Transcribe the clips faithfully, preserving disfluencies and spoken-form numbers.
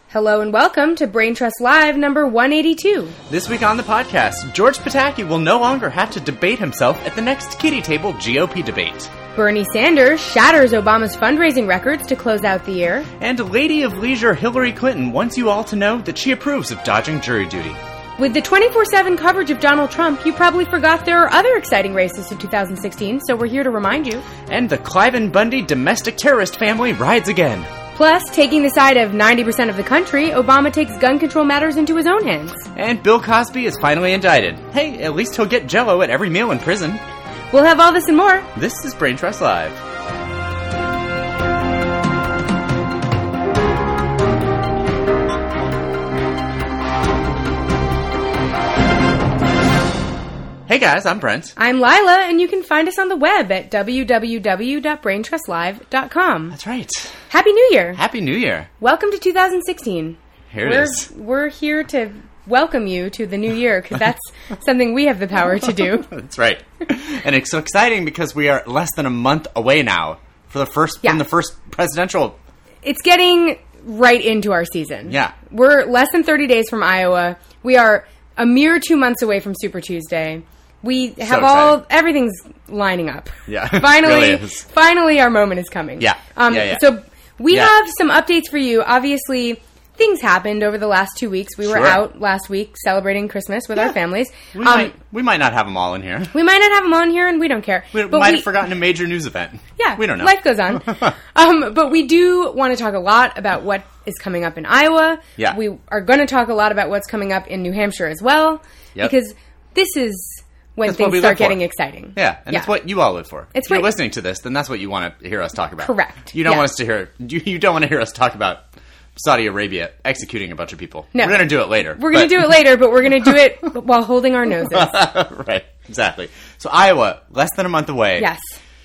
Hello and welcome to Brain Trust Live number one eighty-two. This week on the podcast, George Pataki will no longer have to debate himself at the next kiddie table G O P debate. Bernie Sanders shatters Obama's fundraising records to close out the year. And Lady of Leisure Hillary Clinton wants you all to know that she approves of dodging jury duty. With the twenty-four seven coverage of Donald Trump, you probably forgot there are other exciting races in two thousand sixteen, so we're here to remind you. And the Cliven Bundy domestic terrorist family rides again. Plus, taking the side of ninety percent of the country, Obama takes gun control matters into his own hands. And Bill Cosby is finally indicted. Hey, at least he'll get Jell-O at every meal in prison. We'll have all this and more. This is Brain Trust Live. Hey guys, I'm Brent. I'm Lila, and you can find us on the web at w w w dot brain trust live dot com. That's right. Happy New Year. Happy New Year. Welcome to two thousand sixteen. Here it we're, is. We're here to welcome you to the new year, because that's something we have the power to do. That's right. And it's so exciting because we are less than a month away now for the first yeah. from the first presidential. It's getting right into our season. Yeah. We're less than thirty days from Iowa. We are a mere two months away from Super Tuesday. We have so all, everything's lining up. Yeah. Finally, Really is. finally our moment is coming. Yeah. Um, yeah, yeah. So we yeah. have some updates for you. Obviously, things happened over the last two weeks. We sure. were out last week celebrating Christmas with yeah. our families. We, um, might, we might not have them all in here. We might not have them on here, and we don't care. We but might we, have forgotten a major news event. Yeah. We don't know. Life goes on. um, but we do want to talk a lot about what is coming up in Iowa. Yeah. We are going to talk a lot about what's coming up in New Hampshire as well. Yep. Because this is when That's what things we start live for. getting exciting. Yeah, and Yeah. it's what you all live for. It's if you're what- listening to this, then that's what you want to hear us talk about. Correct. You don't Yeah. want us to hear. You, you don't want to hear us talk about Saudi Arabia executing a bunch of people. No. We're going to do it later. We're going to do it later, but we're going to do it while holding our noses. Right, exactly. So Iowa, less than a month away. Yes.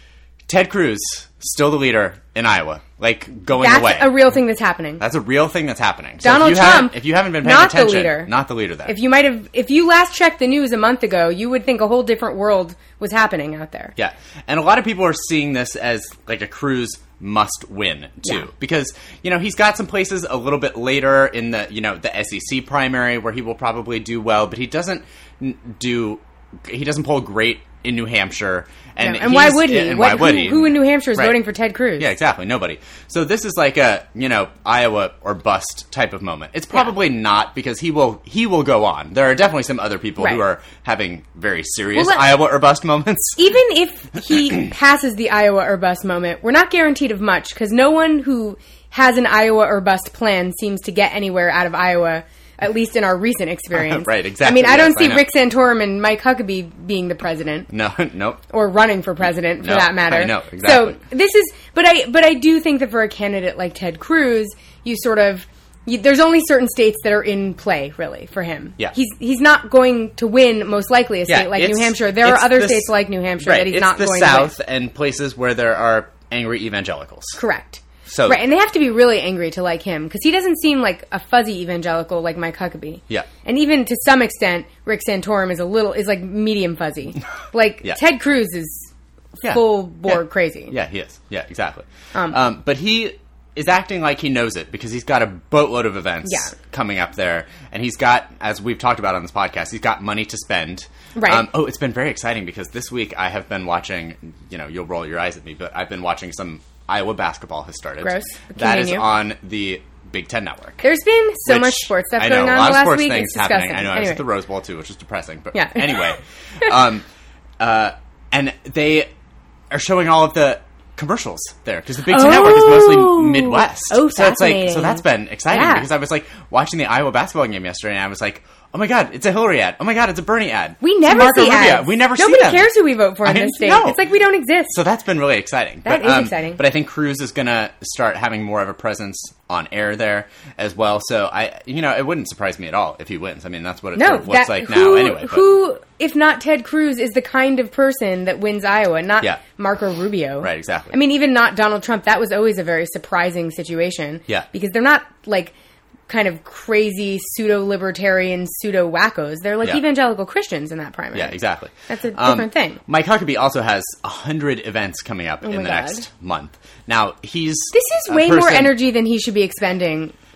Ted Cruz, still the leader in Iowa, like going That's away. a real thing that's happening. That's a real thing that's happening. So Donald if you haven't- Trump, if you haven't been paying not the attention, leader. not the leader then. If you might have, if you last checked the news a month ago, you would think a whole different world was happening out there. Yeah, and a lot of people are seeing this as like a Cruz must win too, Yeah. because you know he's got some places a little bit later in the you know the S E C primary where he will probably do well, but he doesn't n- do he doesn't poll great in New Hampshire, and No, and why he's- would he? And What- why would who, he? who in New Hampshire is Right. voting for Ted Cruz? Yeah, exactly. Nobody. So this is like a you know Iowa or bust type of moment. It's probably not, because he will he will go on. There are definitely some other people who Right. are having very serious Well, let- Iowa or bust moments. Even if he passes the Iowa or bust moment, we're not guaranteed of much, because no one who has an Iowa or bust plan seems to get anywhere out of Iowa, at least in our recent experience. Right, exactly. I mean, I don't Yes, I see know. Rick Santorum and Mike Huckabee being the president. No, nope. Or running for president, for No, that matter. I know, exactly. So this is, but I, but I do think that for a candidate like Ted Cruz, you sort of, you, there's only certain states that are in play, really, for him. Yeah. He's he's not going to win, most likely, a Yeah, state like New it's- Hampshire. There are it's other the s- states like New Hampshire right, that he's it's not the going South to win. and places where there are angry evangelicals. Correct. So Right, and they have to be really angry to like him, because he doesn't seem like a fuzzy evangelical like Mike Huckabee. Yeah. And even to some extent, Rick Santorum is a little, is like medium fuzzy. Like, Yeah. Ted Cruz is Yeah. full board Yeah. crazy. Yeah, he is. Yeah, exactly. Um, Um, but he is acting like he knows it, because he's got a boatload of events Yeah. coming up there, and he's got, as we've talked about on this podcast, he's got money to spend. Right. Um, oh, it's been very exciting, because this week I have been watching, you know, you'll roll your eyes at me, but I've been watching some Iowa basketball has started. Gross. That is Continue. on the Big Ten Network. There's been so Which- much sports stuff I know, going a on lot the of last sports week. things It's disgusting. happening. I know. I was Anyway. at the Rose Bowl too, which is depressing. But Yeah. anyway, um, uh, and they are showing all of the commercials there, because the Big Ten Oh. Network is mostly Midwest. Oh, so it's like fascinating. so that's been exciting, Yeah. because I was like watching the Iowa basketball game yesterday, and I was like, oh my god, it's a Hillary ad. Oh my god, it's a Bernie ad. We It's a never Marco see Rubio. ads. We never Nobody see them. cares who we vote for in I this state. know. It's like we don't exist. So that's been really exciting. That but, is um, exciting. But I think Cruz is going to start having more of a presence on air there as well. So I, you know, it wouldn't surprise me at all if he wins. I mean, that's what it no, sort of looks that, like who, now anyway. But, who, if not Ted Cruz, is the kind of person that wins Iowa, not Yeah. Marco Rubio. Right, exactly. I mean, even not Donald Trump. That was always a very surprising situation. Yeah. Because they're not, like, kind of crazy pseudo-libertarian pseudo-wackos. They're like Yeah. evangelical Christians in that primary. Yeah, exactly. That's a Um, different thing. Mike Huckabee also has a hundred events coming up Oh in my the God. next month. Now he's This is a way more person- energy than he should be expending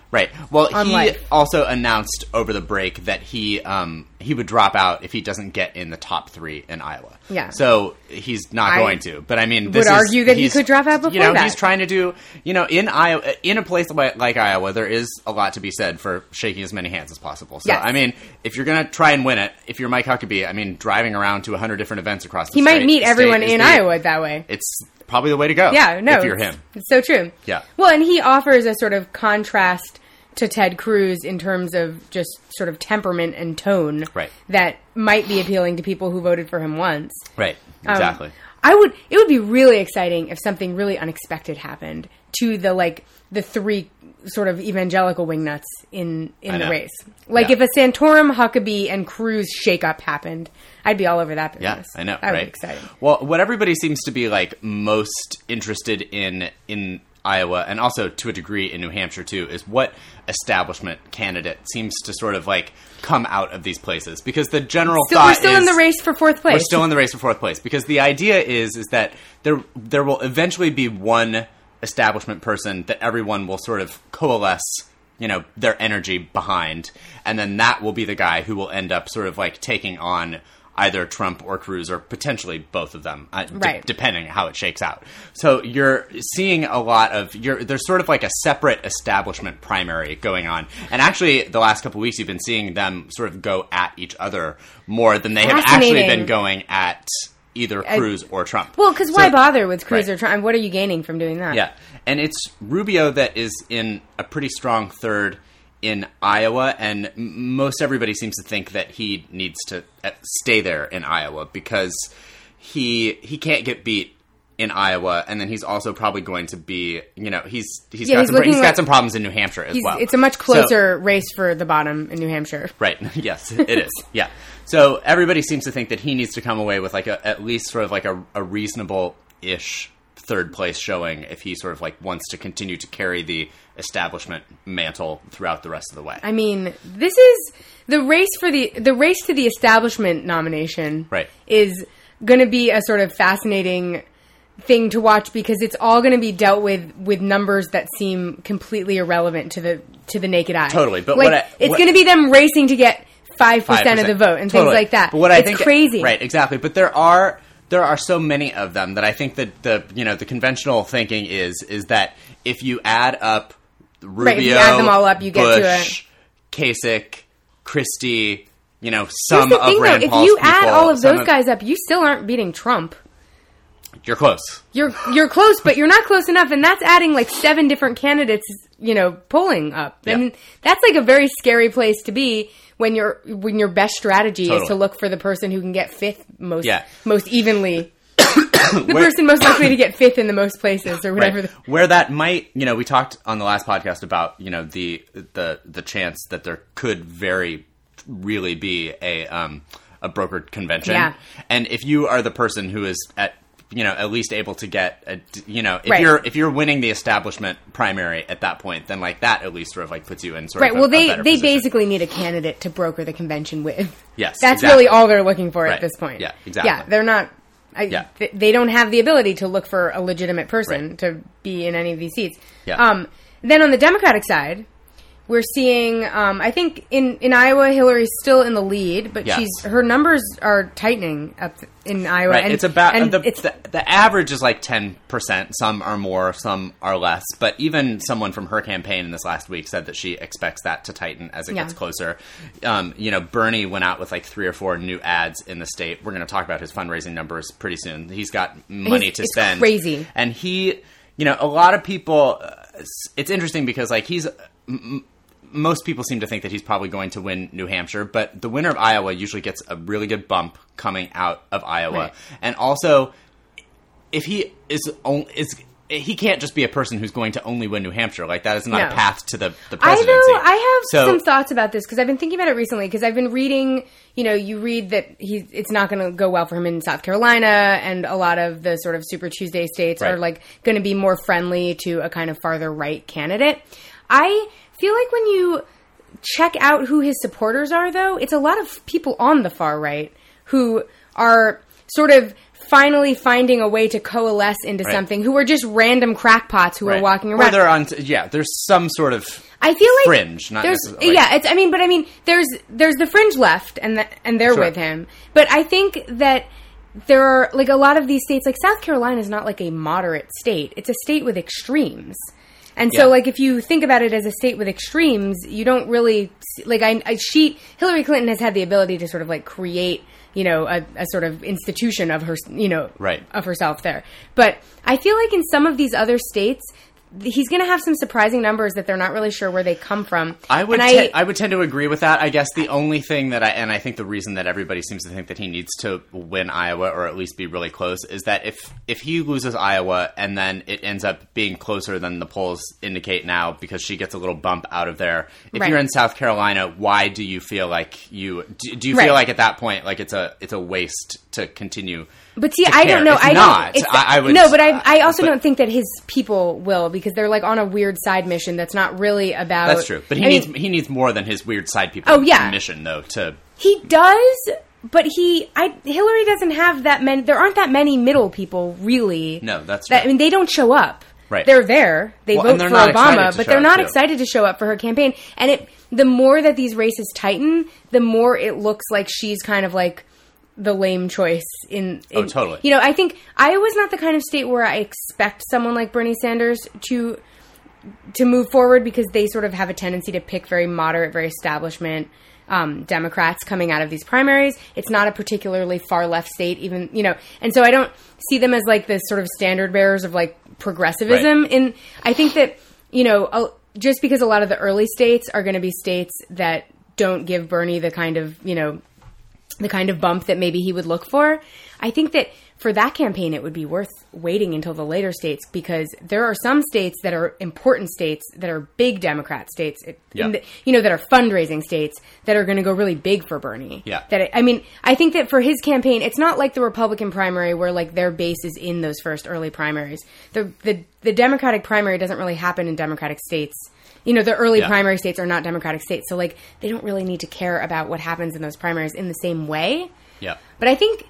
Right. Well, on he life. also announced over the break that he um, he would drop out if he doesn't get in the top three in Iowa. Yeah. So he's not I going to. But I mean, would this is, argue that he he's- could drop out before You know, that. he's trying to do. You know, in Iowa, in a place like, like Iowa, there is a lot to be said for shaking as many hands as possible. So Yes. I mean, if you're going to try and win it, if you're Mike Huckabee, I mean, driving around to a hundred different events across the He might state- meet state everyone is in the- Iowa that way. It's probably the way to go. Yeah, no. if you're it's, him. It's so true. Yeah. Well, and he offers a sort of contrast to Ted Cruz in terms of just sort of temperament and tone. Right. That might be appealing to people who voted for him once. Right. Um, Exactly. I would. It would be really exciting if something really unexpected happened to the like the three sort of evangelical wingnuts in in I the know. race. Like Yeah. if a Santorum, Huckabee, and Cruz shakeup happened, I'd be all over that Yeah, business. I know, That would right? be exciting. Well, what everybody seems to be like most interested in in Iowa, and also to a degree in New Hampshire too, is what establishment candidate seems to sort of like come out of these places. Because the general Still, thought we're still is, in the race for fourth place. We're still in the race for fourth place because the idea is is that there there will eventually be one establishment person that everyone will sort of coalesce, you know, their energy behind, and then that will be the guy who will end up sort of like taking on either Trump or Cruz, or potentially both of them, uh, de- Right. depending how it shakes out. So you're seeing a lot of you're there's sort of like a separate establishment primary going on, and actually the last couple of weeks you've been seeing them sort of go at each other more than they have actually Fascinating. been going at either Cruz or Trump. Well, because why So- bother with Cruz right. or Trump? What are you gaining from doing that? Yeah, and it's Rubio that is in a pretty strong third in Iowa, and m- most everybody seems to think that he needs to uh, stay there in Iowa because he he can't get beat in Iowa, and then he's also probably going to be, you know, he's he's Yeah, got he's some he's looking got like- some problems in New Hampshire as He's, well. It's a much So- closer race for the bottom in New Hampshire. Right. Yes, it is. Yeah. So everybody seems to think that he needs to come away with like a, at least sort of like a, a reasonable-ish third place showing if he sort of like wants to continue to carry the establishment mantle throughout the rest of the way. I mean, this is the race for the the race to the establishment nomination. Right. Is going to be a sort of fascinating thing to watch because it's all going to be dealt with with numbers that seem completely irrelevant to the to the naked eye. Totally, but like, what I- it's what- going to be them racing to get five percent of the vote and Totally. things like that. But what I it's think, crazy, right? Exactly. But there are there are so many of them that I think that the you know the conventional thinking is is that if you add up Rubio, Right, if you add them all up, you get to Bush, Kasich, Christie, you know, Here's some the of thing, Rand though, if Paul's you add people, all of some those guys up, you still aren't beating Trump. You're close. You're you're close, but you're not close enough, and that's adding like seven different candidates, you know, polling up, Yeah. and that's like a very scary place to be when your when your best strategy Totally. is to look for the person who can get fifth most Yeah. most evenly, the Where- person most likely to get fifth in the most places or whatever. Right. The, Where that might, you know, we talked on the last podcast about, you know, the the the chance that there could very really be a um a brokered convention. Yeah. And if you are the person who is at you know at least able to get a, you know if Right. you're if you're winning the establishment primary at that point, then like that at least sort of like puts you in sort right. of a, Well, a they better they position. basically need a candidate to broker the convention with. Yes, That's exactly. really all they're looking for Right. at this point. Yeah, exactly. Yeah, they're not. I, Yeah. th- they don't have the ability to look for a legitimate person Right. to be in any of these seats. Yeah. Um, then on the Democratic side, we're seeing. Um, I think in, in Iowa, Hillary's still in the lead, but Yes. she's her numbers are tightening up in Iowa. Right, and, it's about and the, it's the the average is like ten percent. Some are more, some are less. But even someone from her campaign in this last week said that she expects that to tighten as it Yeah. gets closer. Um, you know, Bernie went out with like three or four new ads in the state. We're going to talk about his fundraising numbers pretty soon. He's got money He's- to it's spend, crazy. and he, you know, a lot of people. Uh, it's, it's interesting because like he's. M- most people seem to think that he's probably going to win New Hampshire, but the winner of Iowa usually gets a really good bump coming out of Iowa. Right. And also, if he is on- is he can't just be a person who's going to only win New Hampshire. Like that is not No. a path to the the I presidency. know. I have So- some thoughts about this because I've been thinking about it recently. Because I've been reading, you know, you read that he's it's not going to go well for him in South Carolina, and a lot of the sort of Super Tuesday states Right. are like going to be more friendly to a kind of farther right candidate. I feel like when you check out who his supporters are, though, it's a lot of people on the far right who are sort of finally finding a way to coalesce into Right. something, who are just random crackpots who are Right. walking Or around. they're on. Yeah, there's some sort of. I feel like fringe, not there's necessarily. yeah. It's I mean, but I mean, there's there's the fringe left, and the, and they're Sure. with him. But I think that there are like a lot of these states, like South Carolina, is not like a moderate state. It's a state with extremes. And so, Yeah. like, if you think about it as a state with extremes, you don't really see, like. I, I she Hillary Clinton has had the ability to sort of like create, you know, a, a sort of institution of her, you know, Right. of herself there. But I feel like in some of these other states, he's going to have some surprising numbers that they're not really sure where they come from. I would And te- I would tend to agree with that. I guess the only thing that I and I think the reason that everybody seems to think that he needs to win Iowa or at least be really close is that if if he loses Iowa and then it ends up being closer than the polls indicate now because she gets a little bump out of there. If Right. you're in South Carolina, why do you feel like you do, do you Right. feel like at that point like it's a it's a waste to continue? But see, to I care? don't know. It's I not. don't. It's, I, I would no, but I, I also but- don't think that his people will because they're like on a weird side mission that's not really about. That's true, but he I needs mean, he needs more than his weird side people. Oh, yeah. mission though to he does, but he, I Hillary doesn't have that many. There aren't that many middle people really. No, that's that. true. I mean, they don't show up. Right. They're there. They Well, vote and they're for not excited Obama, to but show they're up, not too. excited to show up for her campaign. And it, the more that these races tighten, the more it looks like she's kind of like the lame choice in, in Oh, totally. You know, I think Iowa's not the kind of state where I expect someone like Bernie Sanders to to move forward because they sort of have a tendency to pick very moderate, very establishment um, Democrats coming out of these primaries. It's not a particularly far left state, even, you know, and so I don't see them as like the sort of standard bearers of like progressivism. Right. And I think that, you know, uh, just because a lot of the early states are going to be states that don't give Bernie the kind of, you know, the kind of bump that maybe he would look for, I think that for that campaign, it would be worth waiting until the later states because there are some states that are important states that are big Democrat states, Yeah. in the, you know, that are fundraising states that are going to go really big for Bernie. Yeah. That I mean, I think that for his campaign, it's not like the Republican primary where like their base is in those first early primaries. The the the Democratic primary doesn't really happen in Democratic states. You know, the early Yeah. primary states are not Democratic states, so like they don't really need to care about what happens in those primaries in the same way. yeah. But I think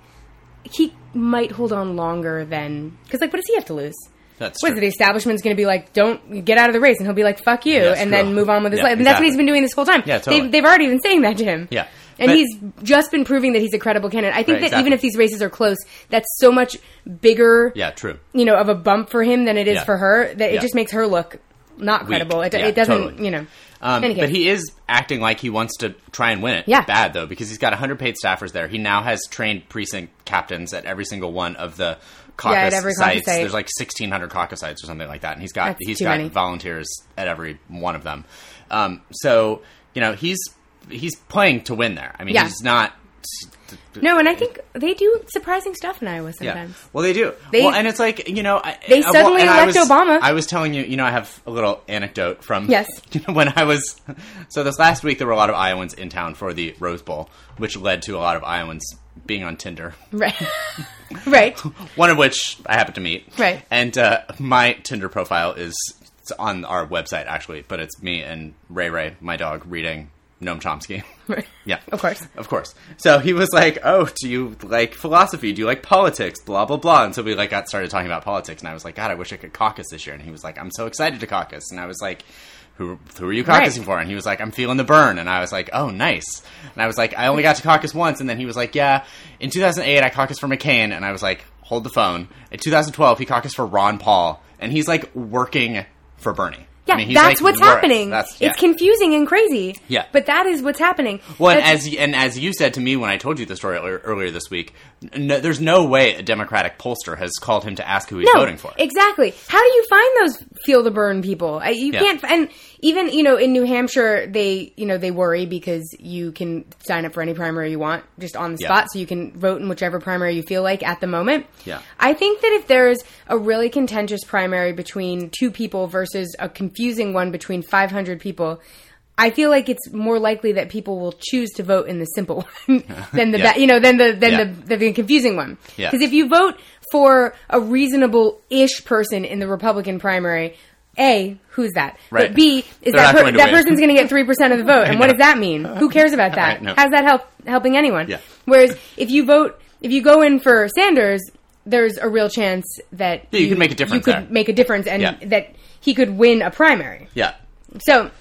he might hold on longer than because, like, what does he have to lose? That's What true. is it? The establishment's going to be like, "Don't get out of the race," and he'll be like, "Fuck you," Yeah, and screw then off. move on with his Yeah, life. And that's what exactly. he's been doing this whole time. Yeah, totally. They've, they've already been saying that to him. Yeah. And But- he's just been proving that he's a credible candidate. I think Right, that exactly. even if these races are close, that's so much bigger, Yeah, true. you know, of a bump for him than it is Yeah. for her that Yeah. it just makes her look not credible. It, Yeah, it doesn't, totally. you know. Um, Any case. but he is acting like he wants to try and win it. Yeah. Bad, though, because he's got one hundred paid staffers there. He now has trained precinct captains at every single one of the caucus Yeah, at every caucus sites. site. There's like sixteen hundred caucus sites or something like that. And he's got That's he's too got many. volunteers at every one of them. Um, so, you know, he's he's playing to win there. I mean, Yeah. he's not... No, and I think they do surprising stuff in Iowa sometimes. Yeah. Well, they do. They- well, and it's like, you know... I, They I- well, suddenly and I elect was- Obama. I was telling you, you know, I have a little anecdote from... Yes. You know, when I was... So this last week, there were a lot of Iowans in town for the Rose Bowl, which led to a lot of Iowans being on Tinder. Right. right. One of which I happened to meet. Right. And uh, my Tinder profile is it's on our website, actually, but it's me and Ray Ray, my dog, reading Noam Chomsky. Right. Yeah. Of course. Of course. So he was like, oh, do you like philosophy? Do you like politics? Blah, blah, blah. And so we like got started talking about politics. And I was like, God, I wish I could caucus this year. And he was like, I'm so excited to caucus. And I was like, who, who are you caucusing Right. for? And he was like, I'm feeling the burn. And I was like, oh, nice. And I was like, I only got to caucus once. And then he was like, yeah, in two thousand eight, I caucused for McCain. And I was like, hold the phone. In two thousand twelve, he caucused for Ron Paul. And he's like working for Bernie. Yeah, I mean, he's that's like, what's wor- happening. That's, yeah. It's confusing and crazy. Yeah. But that is what's happening. Well, and That's- as and as you said to me when I told you the story earlier, earlier this week, no, there's no way a Democratic pollster has called him to ask who he's no, voting for. Exactly. How do you find those feel the burn people? I- You Yeah. can't. And even, you know, in New Hampshire, they, you know, they worry because you can sign up for any primary you want just on the Yeah. spot, so you can vote in whichever primary you feel like at the moment. Yeah. I think that if there's a really contentious primary between two people versus a confusing one between five hundred people, I feel like it's more likely that people will choose to vote in the simple one than the Yeah. ba- you know than the than Yeah. the, the confusing one. Yeah. Because if you vote for a reasonable-ish person in the Republican primary, A, who's that? Right. But B, is They're that not per- going to that win. person's going to get three percent of the vote, and what know. does that mean? Who cares about that? I know. How's that help helping anyone? Yeah. Whereas if you vote, if you go in for Sanders, there's a real chance that Yeah, you could make a difference You could there. make a difference, and Yeah. that he could win a primary. Yeah. So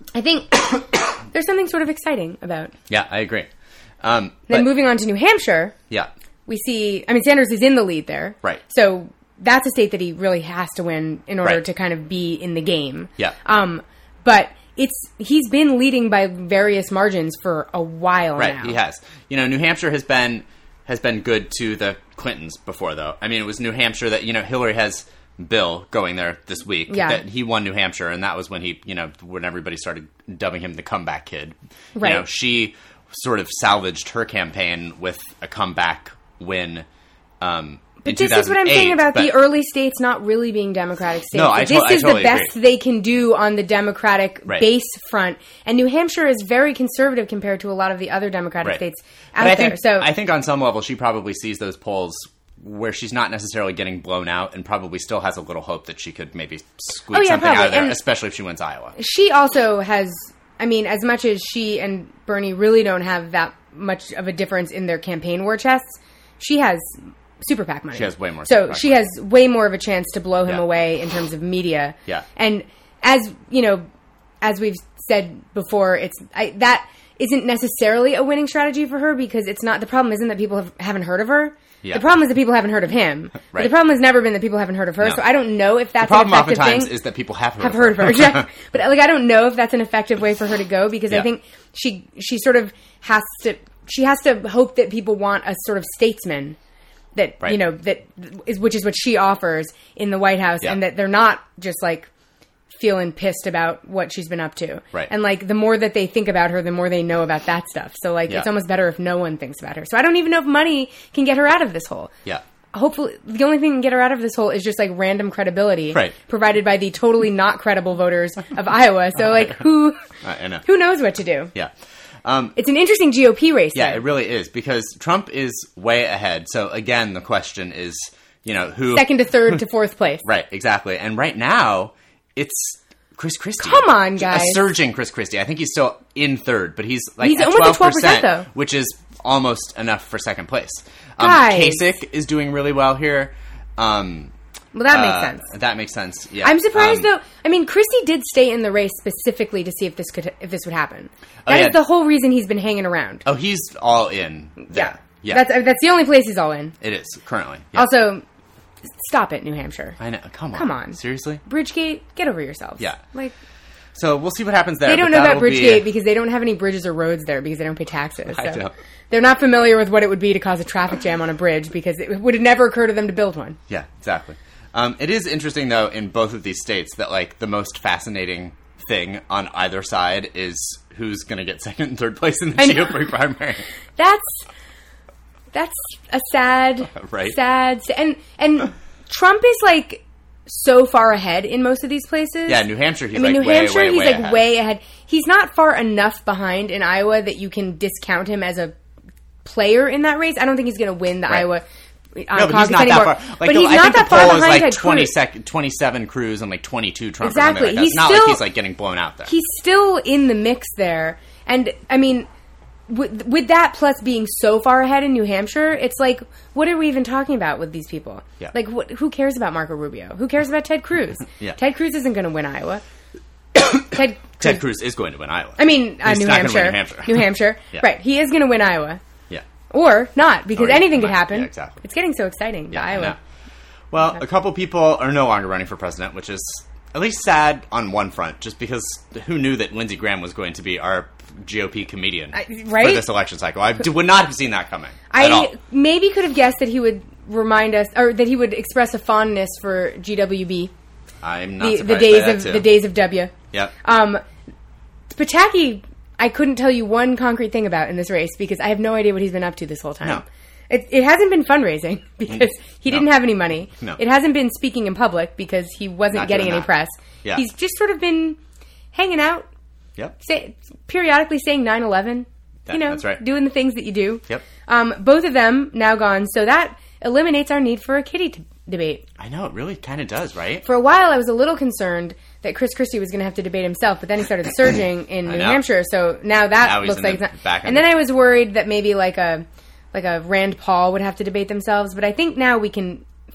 I think there's something sort of exciting about. Yeah, I agree. Um, then but, moving on to New Hampshire, yeah, we see, I mean, Sanders is in the lead there. Right. So that's a state that he really has to win in order Right. to kind of be in the game. Yeah. Um, but it's he's been leading by various margins for a while right. now. He has. You know, New Hampshire has been has been good to the Clintons before, though. I mean, it was New Hampshire that, you know, Hillary has Bill going there this week. Yeah. That he won New Hampshire, and that was when he, you know, when everybody started dubbing him the comeback kid. Right. You know, she sort of salvaged her campaign with a comeback win. Um, But this is what I'm saying about the early states not really being Democratic states. No, I this to- I is totally the best agree. they can do on the Democratic Right. base front. And New Hampshire is very conservative compared to a lot of the other Democratic Right. states But out I there. think, So I think on some level she probably sees those polls where she's not necessarily getting blown out, and probably still has a little hope that she could maybe squeak Oh, yeah, something out of probably. there, And- especially if she wins Iowa. she also has, I mean, as much as she and Bernie really don't have that much of a difference in their campaign war chests, she has super PAC money. She has way more So super PAC she has way more of a chance to blow him Yeah. away in terms of media. Yeah. And as, you know, as we've said before, it's I, that isn't necessarily a winning strategy for her because it's not, the problem isn't that people have, haven't heard of her. Yeah. The problem is that people haven't heard of him. But Right. the problem has never been that people haven't heard of her. No. So I don't know if that's The problem an effective oftentimes thing. is that people have heard have of heard of her. her. Yeah. But like, I don't know if that's an effective way for her to go because Yeah. I think she she sort of has to she has to hope that people want a sort of statesman that Right. you know that is which is what she offers in the White House, Yeah. and that they're not just like feeling pissed about what she's been up to. Right. And like the more that they think about her, the more they know about that stuff. So like Yeah. it's almost better if no one thinks about her. So I don't even know if money can get her out of this hole. Yeah. Hopefully, the only thing that can get her out of this hole is just like random credibility, Right. provided by the totally not credible voters of Iowa. So, like, who I I know. who knows what to do? Yeah. Um, It's an interesting G O P race. yeah, though. it really is, because Trump is way ahead. So again, the question is, you know, who... second to third to fourth place. Right, exactly. And right now, it's Chris Christie. Come on, guys. A surging Chris Christie. I think he's still in third, but he's like He's at almost at twelve percent, twelve percent though. which is almost enough for second place. Um, Guys. Kasich is doing really well here. Um, Well, that uh, makes sense. That makes sense. Yeah. I'm surprised Um, though. I mean, Christie did stay in the race specifically to see if this could if this would happen. Oh, That is yeah. the whole reason he's been hanging around. Oh, he's all in. There. Yeah, That's uh, that's the only place he's all in. it is currently. Yeah. Also, stop it, New Hampshire. I know. Come on. Come on. Seriously. Bridgegate, get over yourselves. Yeah. Like So we'll see what happens there. they don't but know about that'll be- Bridgegate because they don't have any bridges or roads there because they don't pay taxes. I So know. they're not familiar with what it would be to cause a traffic jam on a bridge because it would never occur to them to build one. Yeah, exactly. Um, it is interesting, though, in both of these states that, like, the most fascinating thing on either side is who's going to get second and third place in the I know. G O P primary. That's that's a sad, Right. sad, and and Trump is like so far ahead in most of these places. Yeah, New Hampshire, he's I mean, like New way, Hampshire, way, he's way like ahead. way ahead. He's not far enough behind in Iowa that you can discount him as a player in that race. I don't think he's going to win the Right. Iowa. Uh, No, but he's caucus not anymore. that far. Like, but the, he's I not think that the far poll is behind like Ted twenty Cruz. sec- twenty-seven Cruz and like twenty-two Trump. Exactly. Or something like that. He's It's not still- like he's like getting blown out there. He's still in the mix there. And, I mean, with, with that plus being so far ahead in New Hampshire, it's like, what are we even talking about with these people? Yeah. Like, what, who cares about Marco Rubio? Who cares about Ted Cruz? Yeah. Ted Cruz isn't going to win Iowa. Ted, Ted Cruz is going to win Iowa. I mean, uh, He's New, not gonna Hampshire, win New Hampshire. New Hampshire. Yeah. Right. He is going to win Iowa. Yeah. Or not, because Or anything could not. happen. Yeah, exactly. It's getting so exciting, Yeah, the I Iowa. know. Well, a couple people are no longer running for president, which is at least sad on one front, just because who knew that Lindsey Graham was going to be our G O P comedian I- right? for this election cycle? I d- would not have seen that coming at all. I maybe could have guessed that he would remind us, or that he would express a fondness for G W B, I'm not the, surprised the by days that, of too. the days of W. Yep. Um, Pataki, I couldn't tell you one concrete thing about in this race because I have no idea what he's been up to this whole time. No. It, it hasn't been fundraising because he No. didn't have any money. No. It hasn't been speaking in public because he wasn't Not getting doing any that. press. Yeah. He's just sort of been hanging out, Yep. say, periodically saying nine eleven. That- You know, that's right. doing the things that you do. Yep. Um, both of them now gone, so that eliminates our need for a kitty t- debate. I know, it really kind of does, right? For a while, I was a little concerned that Chris Christie was going to have to debate himself, but then he started surging in I New know. Hampshire, so now that Now he's looks in like the it's not. back end. And then I was worried that maybe like a like a Rand Paul would have to debate themselves, but I think now we can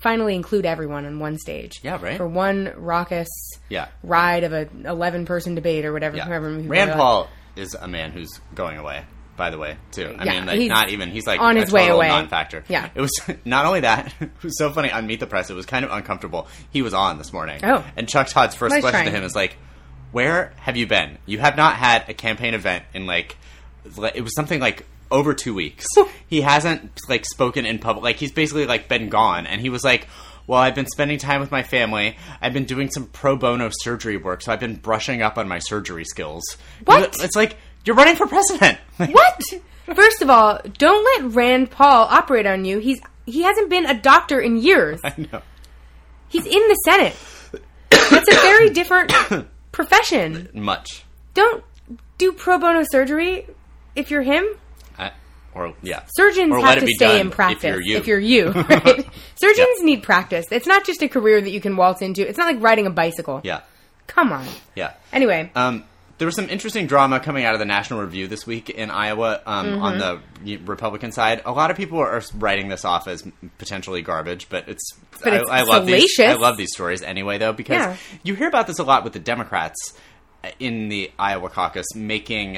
finally include everyone on one stage. Yeah, right. For one raucous yeah. ride of an eleven-person debate or whatever. Yeah. Whoever Rand Paul is a man who's going away, by the way, too. I yeah, mean, like, he's not even, he's like on a his way total away. non-factor. Yeah. It was, not only that, it was so funny on Meet the Press, it was kind of uncomfortable. He was on this morning. Oh. And Chuck Todd's first Nice question trying. to him is like, where have you been? You have not had a campaign event in like, it was something like over two weeks. He hasn't like spoken in public. Like he's basically like been gone. And he was like, well, I've been spending time with my family. I've been doing some pro bono surgery work. So I've been brushing up on my surgery skills. What? It's like, you're running for president. What? First of all, don't let Rand Paul operate on you. He's He hasn't been a doctor in years. I know. He's in the Senate. That's a very different profession. Much. Don't do pro bono surgery if you're him. I, or, yeah. Surgeons or have let it to be stay done in practice. If you're you. If you're you, right? Surgeons yeah. need practice. It's not just a career that you can waltz into. It's not like riding a bicycle. Yeah. Come on. Yeah. Anyway. Um, there was some interesting drama coming out of the National Review this week in Iowa um, mm-hmm. on the Republican side. A lot of people are writing this off as potentially garbage, but it's, but it's I, I love these. I love these stories anyway, though, because yeah. you hear about this a lot with the Democrats in the Iowa caucus making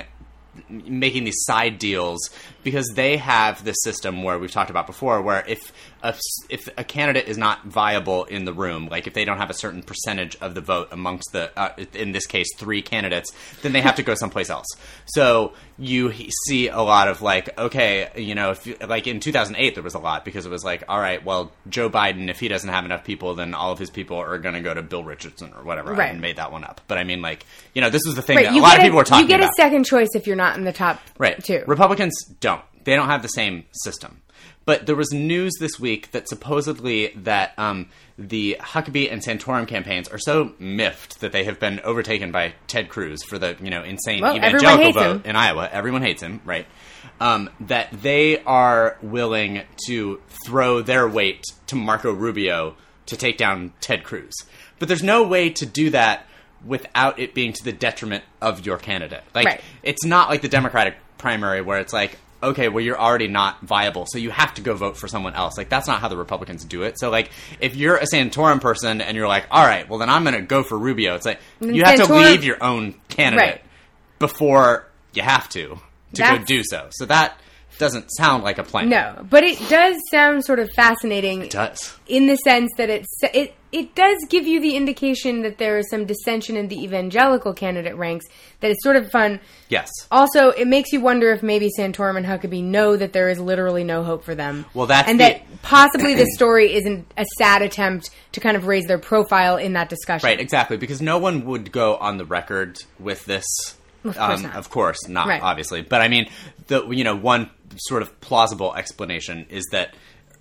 making these side deals because they have this system where we've talked about before where if a, if a candidate is not viable in the room, like if they don't have a certain percentage of the vote amongst the, uh, in this case, three candidates, then they have to go someplace else. So you see a lot of like, okay, you know, if you, like in two thousand eight there was a lot because it was like, all right, well, Joe Biden, if he doesn't have enough people, then all of his people are going to go to Bill Richardson or whatever. Right. I made that one up. But I mean, like, you know, this was the thing right. that you a lot of a, people were talking about. You get about. a second choice if you're not in the top right. two. Republicans don't. They don't have the same system. But there was news this week that supposedly that um, the Huckabee and Santorum campaigns are so miffed that they have been overtaken by Ted Cruz for the you know insane well, evangelical vote him. in Iowa. Everyone hates him, right? Um, that they are willing to throw their weight to Marco Rubio to take down Ted Cruz. But there's no way to do that without it being to the detriment of your candidate. Like right. It's not like the Democratic primary where it's like, okay, well, you're already not viable, so you have to go vote for someone else. Like, that's not how the Republicans do it. So, like, if you're a Santorum person and you're like, all right, well, then I'm going to go for Rubio, it's like, you have Santorum, to leave your own candidate right. before you have to, to that's, go do so. So that doesn't sound like a plan. No, but it does sound sort of fascinating. It does. In the sense that it's, it it does give you the indication that there is some dissension in the evangelical candidate ranks, that it's sort of fun. Yes. Also, it makes you wonder if maybe Santorum and Huckabee know that there is literally no hope for them. Well, that's And the, that possibly this story isn't a sad attempt to kind of raise their profile in that discussion. Right, exactly, because no one would go on the record with this. Of course um, not. Of course not, right. obviously. But I mean, the you know, one sort of plausible explanation is that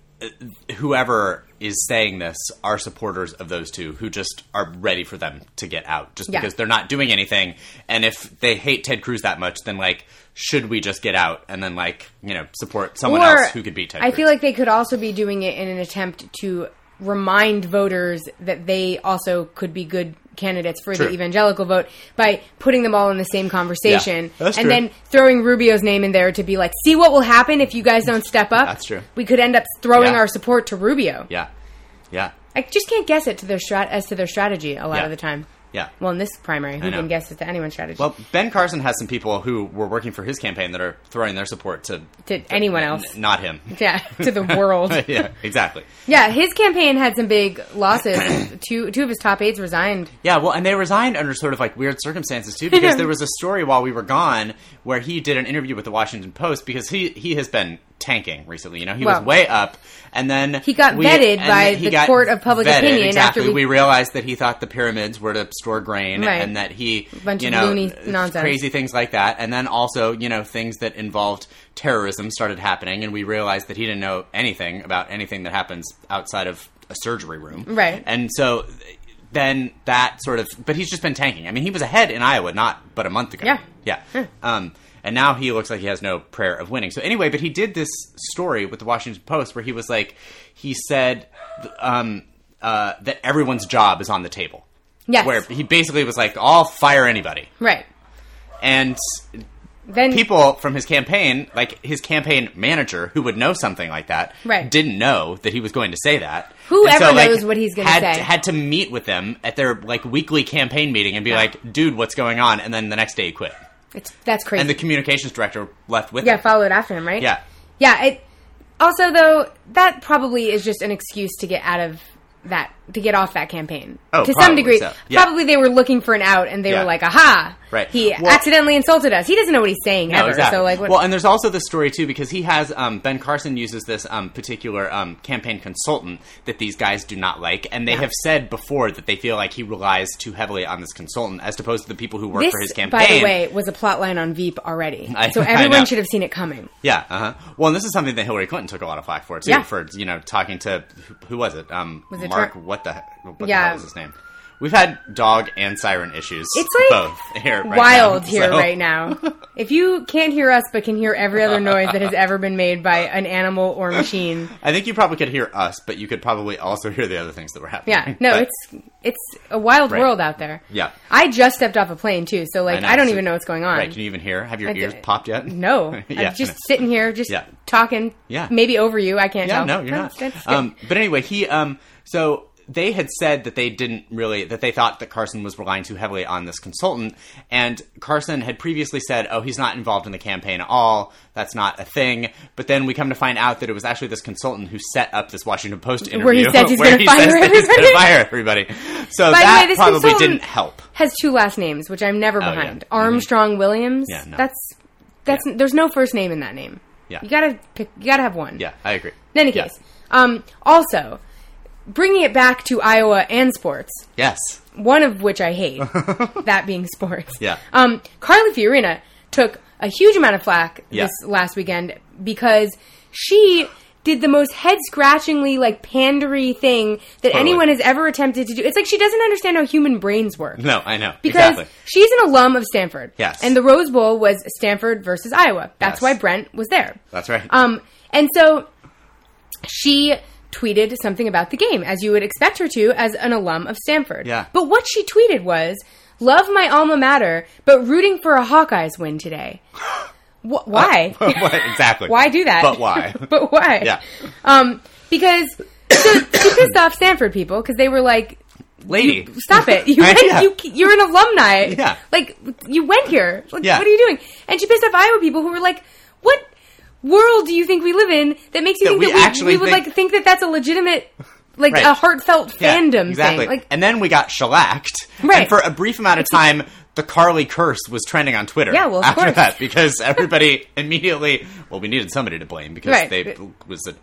whoever is saying this are supporters of those two who just are ready for them to get out just yeah. because they're not doing anything. And if they hate Ted Cruz that much, then like, should we just get out and then like, you know, support someone or, else who could beat Ted I Cruz? feel like they could also be doing it in an attempt to remind voters that they also could be good candidates for True. the evangelical vote by putting them all in the same conversation. Yeah, that's and true. then throwing Rubio's name in there to be like, see what will happen if you guys don't step up? That's true. We could end up throwing Yeah. our support to Rubio. Yeah. Yeah. I just can't guess it to their strat- as to their strategy a lot Yeah. of the time. Yeah. Well, in this primary, who I know. can guess it to anyone's strategy? Well, Ben Carson has some people who were working for his campaign that are throwing their support to... to anyone else. N- not him. Yeah, to the world. Yeah, exactly. Yeah, his campaign had some big losses. two two of his top aides resigned. Yeah, well, and they resigned under sort of like weird circumstances too, because there was a story while we were gone where he did an interview with the Washington Post because he he has been tanking recently. You know, he well, was way up, and then he got we, vetted by the got court of public vetted, opinion. Exactly, After we, we, we realized that he thought the pyramids were to store grain, right. and that he, bunch you of know, loony nonsense. crazy things like that, and then also you know things that involved terrorism started happening, and we realized that he didn't know anything about anything that happens outside of a surgery room, right? And so. Then that sort of, but he's just been tanking. I mean, he was ahead in Iowa not but a month ago. Yeah, yeah. yeah. Um, and now he looks like he has no prayer of winning. So anyway, but he did this story with the Washington Post where he was like, he said um, uh, that everyone's job is on the table. Yes. Where he basically was like, I'll fire anybody. Right. And then people from his campaign, like his campaign manager, who would know something like that, right. didn't know that he was going to say that. Whoever so, like, knows what he's going to say. Had to meet with them at their like weekly campaign meeting and be yeah. like, dude, what's going on? And then the next day he quit. It's That's crazy. And the communications director left with yeah, him. Yeah, followed after him, right? Yeah. Yeah, it, also, though, that probably is just an excuse to get out of that, to get off that campaign. Oh, to some degree. So. Yeah. Probably they were looking for an out, and they yeah. were like, aha, right. he well, accidentally insulted us. He doesn't know what he's saying no, ever. Exactly. So, like, what- well, and there's also this story, too, because he has, um, Ben Carson uses this um, particular um, campaign consultant that these guys do not like, and they yeah. have said before that they feel like he relies too heavily on this consultant, as opposed to the people who work this, for his campaign. By the way, was a plot line on Veep already. I, so everyone should have seen it coming. Yeah, uh-huh. Well, and this is something that Hillary Clinton took a lot of flack for, too, yeah. for, you know, talking to, who, who was it? Um, was it Mark, Trump? what the what yeah. the hell was his name? We've had dog and siren issues. It's like both here right wild now, here so. right now. If you can't hear us but can hear every other noise that has ever been made by an animal or machine. I think you probably could hear us, but you could probably also hear the other things that were happening. Yeah, no, but, it's it's a wild right. world out there. Yeah. I just stepped off a plane too, so like I, I don't so, even know what's going on. Right, can you even hear? Have your like, ears popped yet? No. yeah, I'm just sitting here, just yeah. talking. Yeah. Maybe over you, I can't yeah, tell. no, you're that's, not. That's um, but anyway, he, um, so... They had said that they didn't really, that they thought that Carson was relying too heavily on this consultant, and Carson had previously said, oh, he's not involved in the campaign at all, that's not a thing, but then we come to find out that it was actually this consultant who set up this Washington Post interview. Where he says he's going to fire everybody. He's going to fire everybody. So By that the way, probably didn't help. Has two last names, which I'm never oh, behind. Yeah. Armstrong mm-hmm. Williams. Yeah, no. That's, that's, yeah. there's no first name in that name. Yeah. You gotta pick, you gotta have one. Yeah, I agree. In any case. Yeah. Um, also, bringing it back to Iowa and sports. Yes. One of which I hate, that being sports. Yeah. Um, Carly Fiorina took a huge amount of flack yeah. this last weekend because she did the most head-scratchingly, like, pandery thing that totally. anyone has ever attempted to do. It's like she doesn't understand how human brains work. No, I know. Because exactly. she's an alum of Stanford. Yes. And the Rose Bowl was Stanford versus Iowa. That's yes. why Brent was there. That's right. Um, and so she tweeted something about the game, as you would expect her to as an alum of Stanford. Yeah. But what she tweeted was, love my alma mater, but rooting for a Hawkeyes win today. Wh- why? Uh, exactly. Why do that? But why? But why? Yeah. Um, because so she pissed off Stanford people because they were like, lady, you, stop it. You went, yeah. you, you're an alumni. Yeah. Like, you went here. Like, yeah. what are you doing? And she pissed off Iowa people who were like, what world do you think we live in that makes you that think we that we, actually we would think... like think that that's a legitimate, like right. a heartfelt yeah, fandom exactly. thing? Like, and then we got shellacked. Right. And for a brief amount of time, the Carly curse was trending on Twitter. Yeah, well, of after course. that, because everybody immediately, well, we needed somebody to blame because right. they it was a.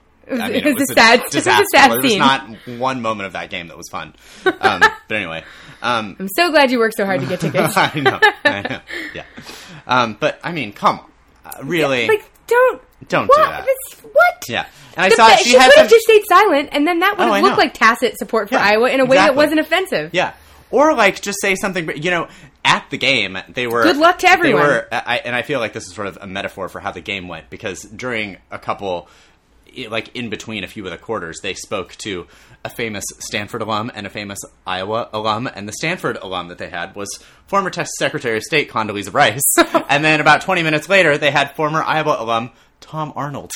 I mean, it, it was was a a sad, disaster. it was a sad there was scene. not one moment of that game that was fun. Um, but anyway, um, I'm so glad you worked so hard to get tickets. I know, I know, yeah. Um, but I mean, come on, uh, really, like don't don't what? do that. This, what? Yeah, and I the, saw the, she, she had could some... have just stayed silent, and then that would Oh, have I looked know. like tacit support for Yeah, Iowa in a way that exactly. wasn't offensive. Yeah. Or, like, just say something, you know, at the game, they were... Good luck to everyone. They were, I, and I feel like this is sort of a metaphor for how the game went, because during a couple, like, in between a few of the quarters, they spoke to a famous Stanford alum and a famous Iowa alum, and the Stanford alum that they had was former Secretary of State Condoleezza Rice, and then about twenty minutes later, they had former Iowa alum Tom Arnold.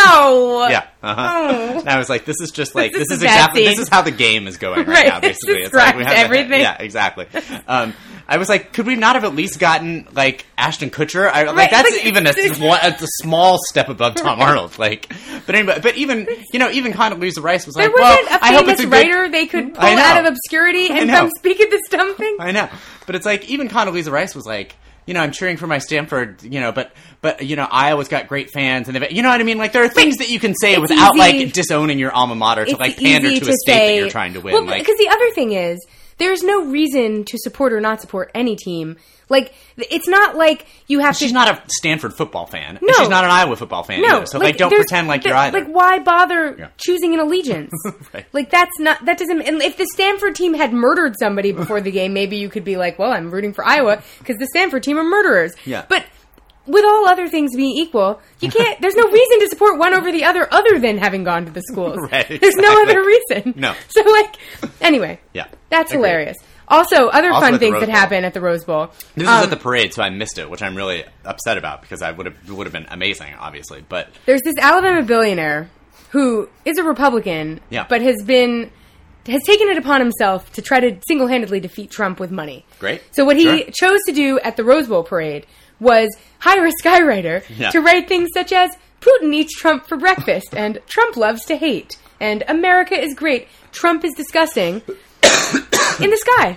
No. Yeah. Uh-huh. Oh. And I was like, this is just like, this, this is, is exactly, scene. this is how the game is going right, right. now, basically. It It's like we have everything. To, yeah, exactly. Um, I was like, could we not have at least gotten, like, Ashton Kutcher? I, like, right, that's like, even a, a, a small step above Tom Arnold. Like, but anyway, but even, you know, even Condoleezza Rice was like, there wasn't well, a I hope it's famous a good... writer they could pull out of obscurity and come speak at this dumb thing. I know. But it's like, even Condoleezza Rice was like, you know, I'm cheering for my Stanford, you know, but, but you know, Iowa's got great fans, and they've, you know what I mean? Like, there are things that you can say it's without, easy. like, disowning your alma mater to, it's like, pander to, to a state say, that you're trying to win. Well, like, because the other thing is, there's no reason to support or not support any team. Like, it's not like you have she's to... She's not a Stanford football fan. No. And she's not an Iowa football fan no. either. So, like, like don't pretend like you're either. Like, why bother yeah. choosing an allegiance? Right. Like, that's not... That doesn't... And if the Stanford team had murdered somebody before the game, maybe you could be like, well, I'm rooting for Iowa because the Stanford team are murderers. Yeah. But... with all other things being equal, you can't... There's no reason to support one over the other other than having gone to the schools. Right, exactly. There's no other reason. No. So, like... Anyway. Yeah. That's Agreed. hilarious. Also, other Also fun at the things Rose that Bowl. happen at the Rose Bowl. This Um, was at the parade, so I missed it, which I'm really upset about because I would have it would have been amazing, obviously. But There's this Alabama billionaire who is a Republican, Yeah. but has been has taken it upon himself to try to single-handedly defeat Trump with money. Great. So what he Sure. chose to do at the Rose Bowl parade was hire a skywriter Yeah. to write things such as Putin eats Trump for breakfast and Trump loves to hate and America is great, Trump is disgusting in the sky.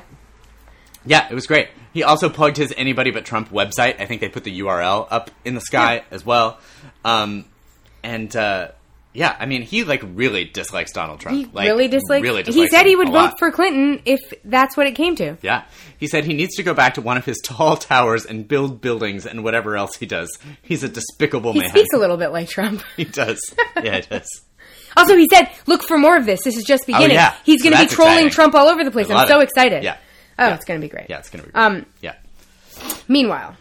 yeah, it was great. He also plugged his Anybody But Trump website. I think they put the U R L up in the sky Yeah. as well. Um, and uh, yeah, I mean, he like really dislikes Donald Trump. He like, really disliked. Really he dislikes said he him would a vote lot. for Clinton if that's what it came to. Yeah. He said he needs to go back to one of his tall towers and build buildings and whatever else he does. He's a despicable He man. speaks a little bit like Trump. He does. Yeah, he does. Also, he said, "Look for more of this. This is just beginning." Oh, yeah. He's So going to be that's trolling exciting. Trump all over the place. I I'm love so it. excited. Yeah. Oh, Yeah. it's going to be great. Yeah, it's going to be great. Um, yeah. Meanwhile,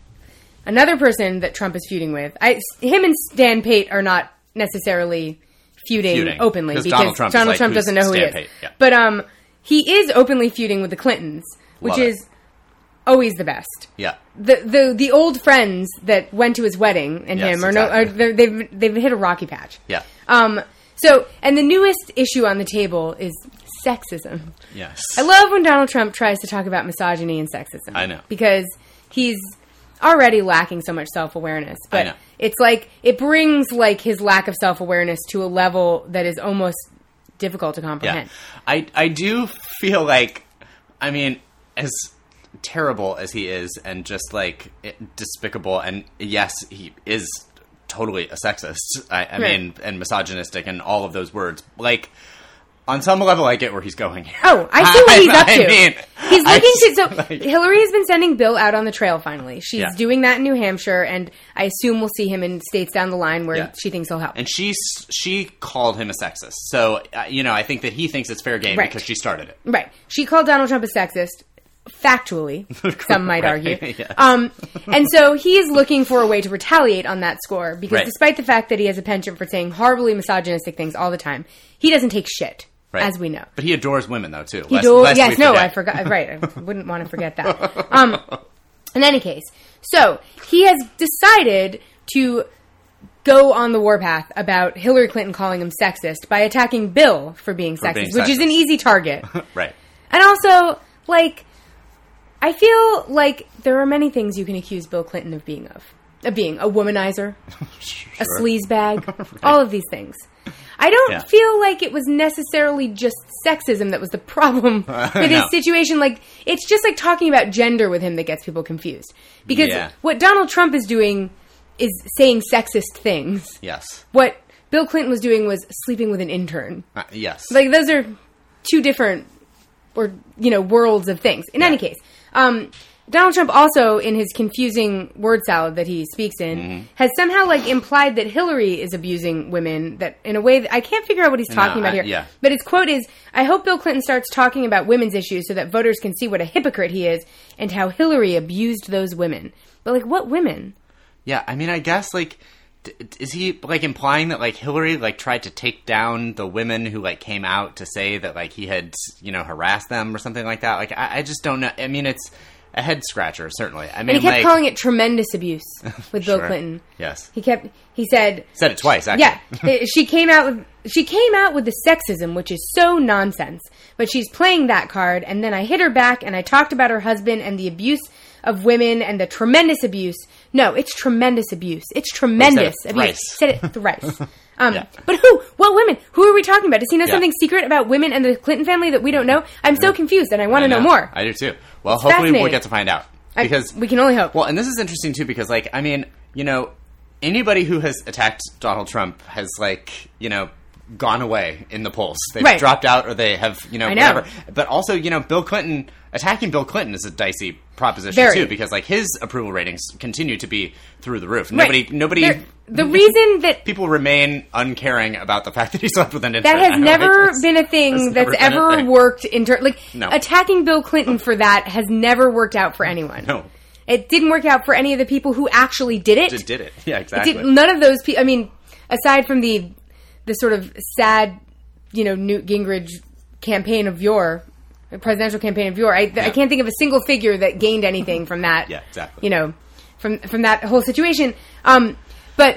another person that Trump is feuding with, I, him and Stan Pate are not necessarily feuding, Feuding. openly 'Cause because Donald Trump is like, who's doesn't know who he Stan is. Pate? Yeah. But um, he is openly feuding with the Clintons, which Love it. is always the best. Yeah. The the the old friends that went to his wedding and Yes, him are no are, exactly. they're- they've they've hit a rocky patch. Yeah. Um. So, and the newest issue on the table is sexism. Yes. I love when Donald Trump tries to talk about misogyny and sexism. I know. Because he's already lacking so much self-awareness. But know. it's like, it brings like his lack of self-awareness to a level that is almost difficult to Yeah. comprehend. I, I do feel like, I mean, as terrible as he is and just like despicable, and yes, he is totally a sexist, I, I Right. mean, and misogynistic and all of those words. Like, on some level, I get where he's going here. Oh, I see what he's up I to. mean, He's I looking to. So like- Hillary has been sending Bill out on the trail. Finally, she's Yeah. doing that in New Hampshire, and I assume we'll see him in states down the line where Yeah. she thinks he'll help. And she she called him a sexist. So, uh, you know, I think that he thinks it's fair game Right. because she started it. Right. She called Donald Trump a sexist. Factually, some might Right, argue. yes. Um, and so he is looking for a way to retaliate on that score because Right. despite the fact that he has a penchant for saying horribly misogynistic things all the time, he doesn't take shit, Right. as we know. But he adores women, though, too. He lest- do- lest yes, we no, forget. I forgot. Right, I wouldn't want to forget that. Um, in any case, so he has decided to go on the warpath about Hillary Clinton calling him sexist by attacking Bill for being sexist, being which is an sexist. easy target. Right. And also, like, I feel like there are many things you can accuse Bill Clinton of being of. Of being a womanizer, a sleazebag, all of these things. I don't Yeah. feel like it was necessarily just sexism that was the problem with his No. situation. Like, it's just like talking about gender with him that gets people confused. Because Yeah. what Donald Trump is doing is saying sexist things. Yes. What Bill Clinton was doing was sleeping with an intern. Uh, yes. Like, those are two different, or, you know, worlds of things. In Yeah. any case, um, Donald Trump also, in his confusing word salad that he speaks in, Mm-hmm. has somehow, like, implied that Hillary is abusing women, that in a way that I can't figure out what he's talking No, about I- here. yeah. But his quote is, I hope Bill Clinton starts talking about women's issues so that voters can see what a hypocrite he is and how Hillary abused those women. But, like, what women? Yeah, I mean, I guess, like, d- is he, like, implying that, like, Hillary, like, tried to take down the women who, like, came out to say that, like, he had, you know, harassed them or something like that? Like, I, I just don't know. I mean, it's a head-scratcher, certainly. I mean, And he kept like... calling it tremendous abuse with Bill Sure. Clinton. Yes. He kept, he said... Said it twice, actually. Yeah, uh, she came out with she came out with the sexism, which is so nonsense. But she's playing that card, and then I hit her back, and I talked about her husband and the abuse of women and the tremendous abuse. No, it's tremendous abuse. It's tremendous it abuse. thrice. Said it thrice. Um, Yeah. But who? What women? Who are we talking about? Does he know Yeah. something secret about women and the Clinton family that we don't know? I'm so confused, and I want I to know more. I do, too. Well, hopefully we'll fascinating. get to find out. I- Because... we can only hope. Well, and this is interesting, too, because, like, I mean, you know, anybody who has attacked Donald Trump has, like, you know, gone away in the polls. They've Right. dropped out or they have, you know, I know. whatever. But also, you know, Bill Clinton, attacking Bill Clinton is a dicey proposition, Very. too, because, like, his approval ratings continue to be through the roof. Right. Nobody, nobody... There- the reason that People remain uncaring about the fact that he slept with an intern. that has I don't never like this. been a thing That's that's, never been a ever thing. worked in ter- like No. attacking Bill Clinton for that has never worked out for anyone. No. It didn't work out for any of the people who actually did it. Just did it. Yeah, It exactly. did, none of those people. I mean, aside from the the sort of sad, you know, Newt Gingrich campaign of yore, presidential campaign of yore. I, yeah. I can't think of a single figure that gained anything from that. Yeah, exactly. You know, from from that whole situation. Um, but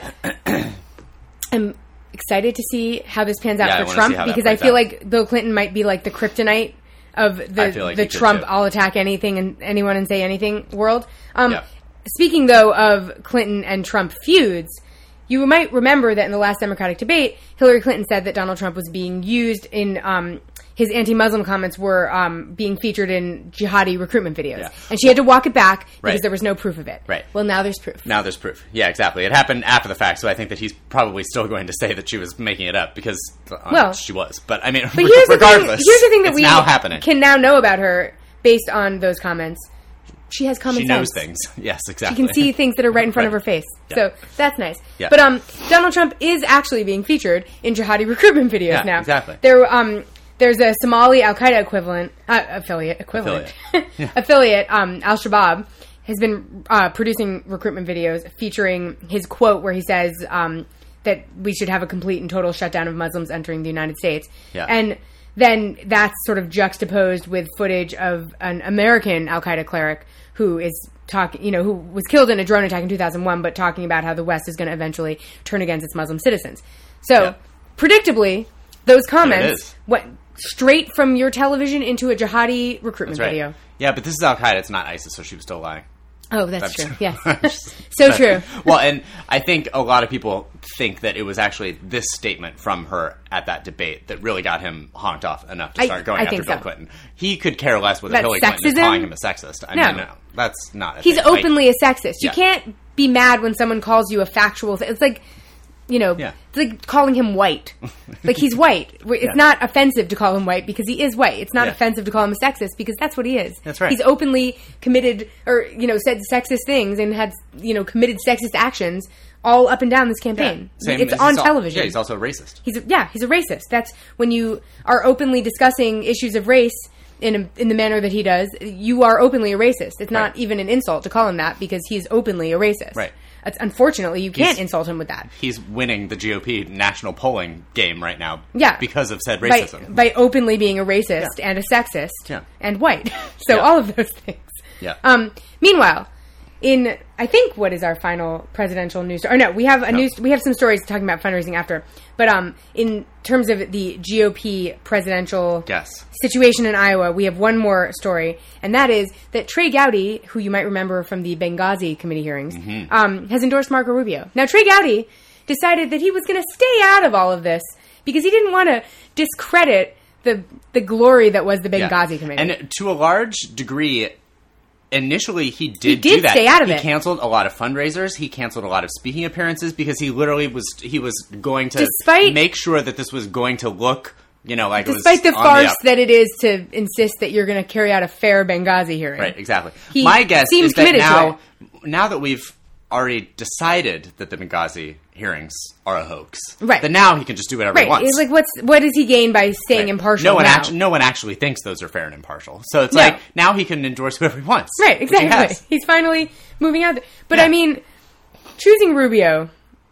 I'm excited to see how this pans out yeah, for Trump because I feel out. like Bill Clinton might be like the kryptonite of the like the Trump too. I'll attack anything and anyone and say anything world. Um, yeah. Speaking though of Clinton and Trump feuds, you might remember that in the last Democratic debate, Hillary Clinton said that Donald Trump was being used in um, his anti-Muslim comments were um, being featured in jihadi recruitment videos. Yeah. And she had to walk it back because right. there was no proof of it. Right. Well, now there's proof. Now there's proof. Yeah, exactly. It happened after the fact, so I think that he's probably still going to say that she was making it up because uh, well, she was. But I mean, but here's regardless, the thing, here's the thing that it's we now happening. can now know about her based on those comments. She has common she sense. She knows things. Yes, exactly. She can see things that are right in front right. of her face. Yeah. So that's nice. Yeah. But um, Donald Trump is actually being featured in jihadi recruitment videos yeah, now. Exactly. There, um, there's a Somali Al Qaeda equivalent uh, affiliate equivalent affiliate, yeah. affiliate um, Al Shabaab has been uh, producing recruitment videos featuring his quote where he says um, that we should have a complete and total shutdown of Muslims entering the United States. Yeah. And then that's sort of juxtaposed with footage of an American Al Qaeda cleric who is talking, you know, who was killed in a drone attack in two thousand one, but talking about how the West is going to eventually turn against its Muslim citizens. So, yeah. predictably, those comments went straight from your television into a jihadi recruitment That's right. video. Yeah, but this is Al Qaeda; it's not ISIS, so she was still lying. Oh, that's, that's true. Yes, just, so true. Well, and I think a lot of people think that it was actually this statement from her at that debate that really got him honked off enough to start I, going I after think Bill so. Clinton. He could care less whether That's Hillary Clinton is sexism? calling him a sexist. I No. mean, no, that's not. A He's thing. openly like, a sexist. You yeah. can't be mad when someone calls you a factual thing. It's like, you know, yeah. it's like calling him white. Like, he's white. It's yeah. not offensive to call him white because he is white. It's not yeah. offensive to call him a sexist because that's what he is. That's right. He's openly committed or, you know, said sexist things and had, you know, committed sexist actions all up and down this campaign. Yeah. Same It's as on he's al- television. Yeah, he's also a racist. He's a, yeah, he's a racist. That's when you are openly discussing issues of race in a, in the manner that he does. You are openly a racist. It's not right. even an insult to call him that because he's openly a racist. Right. It's, unfortunately, you can't He's- insult him with that. He's winning the G O P national polling game right now. Yeah. because of said By, racism. by openly being a racist Yeah. and a sexist Yeah. and white. So Yeah. all of those things. Yeah. Um, meanwhile, in I think what is our final presidential news story? Or no, we have a No. news. We have some stories talking about fundraising after. But um, in terms of the G O P presidential Yes. situation in Iowa, we have one more story, and that is that Trey Gowdy, who you might remember from the Benghazi committee hearings, Mm-hmm. um, has endorsed Marco Rubio. Now, Trey Gowdy decided that he was going to stay out of all of this because he didn't want to discredit the the glory that was the Benghazi Yeah. committee. And to a large degree, initially he did, He did do that. stay out of he it. He canceled a lot of fundraisers. He canceled a lot of speaking appearances because he literally was he was going to Despite- make sure that this was going to look, you know, like Despite it was the on farce up. that it is to insist that you're going to carry out a fair Benghazi hearing. Right, exactly. He My guess seems is that committed to now, now that we've already decided that the Benghazi hearings are a hoax, Right. then now he can just do whatever Right. he wants. It's like, what's what does he gain by staying Right. impartial No one, now? actu- no one actually thinks those are fair and impartial. So it's No. like now he can endorse whoever he wants. Right, which he exactly. has. He's finally moving out there. But Yeah. I mean, choosing Rubio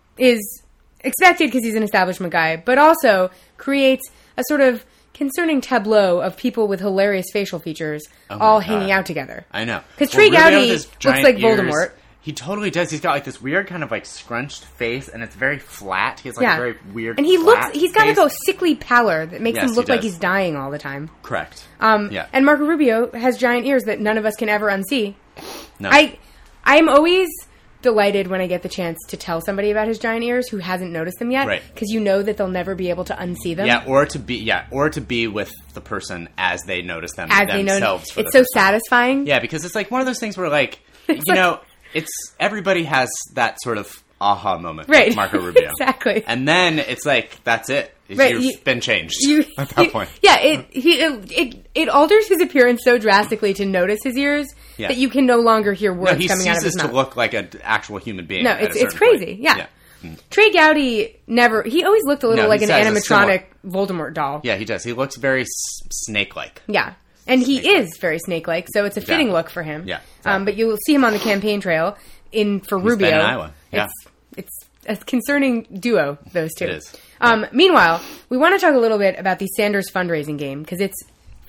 is expected because he's an establishment guy, but also creates a sort of concerning tableau of people with hilarious facial features Oh my all God. hanging out together. I know. Because Well, Trey Rubio with Gowdy his looks giant like ears, Voldemort. He totally does. He's got like this weird kind of like scrunched face, and it's very flat. He has like Yeah. a very weird. And he flat looks, he's got face. like a sickly pallor that makes Yes, him he look like does. he's dying all the time. Correct. Um, yeah. And Marco Rubio has giant ears that none of us can ever unsee. No. I, I'm always delighted when I get the chance to tell somebody about his giant ears who hasn't noticed them yet, Right. because you know that they'll never be able to unsee them. Yeah, or to be yeah, or to be with the person as they notice them As they know, themselves. for it's the so first time. satisfying. Yeah, because it's like one of those things where like you like- know, it's everybody has that sort of aha moment Right. with Marco Rubio. Exactly. And then it's like that's it. Right, You've you- been changed You- at that you- point. Yeah, it, he, it it it alters his appearance so drastically to notice his ears Yeah. that you can no longer hear words No, he coming out of his ceases to mouth. look like an actual human being. No, at it's a it's certain point. crazy. Yeah. Mm. Trey Gowdy never. He always looked a little No, like he an has a animatronic Voldemort doll. Yeah, he does. He looks very s- snake-like. Yeah. And he Snake-like. is very snake-like, so it's a fitting Yeah. look for him. Yeah, Um, exactly. but you'll see him on the campaign trail in for He's Rubio. been in Iowa. Yeah. It's it's a concerning duo, those two. It is. Um, meanwhile, we want to talk a little bit about the Sanders fundraising game because it's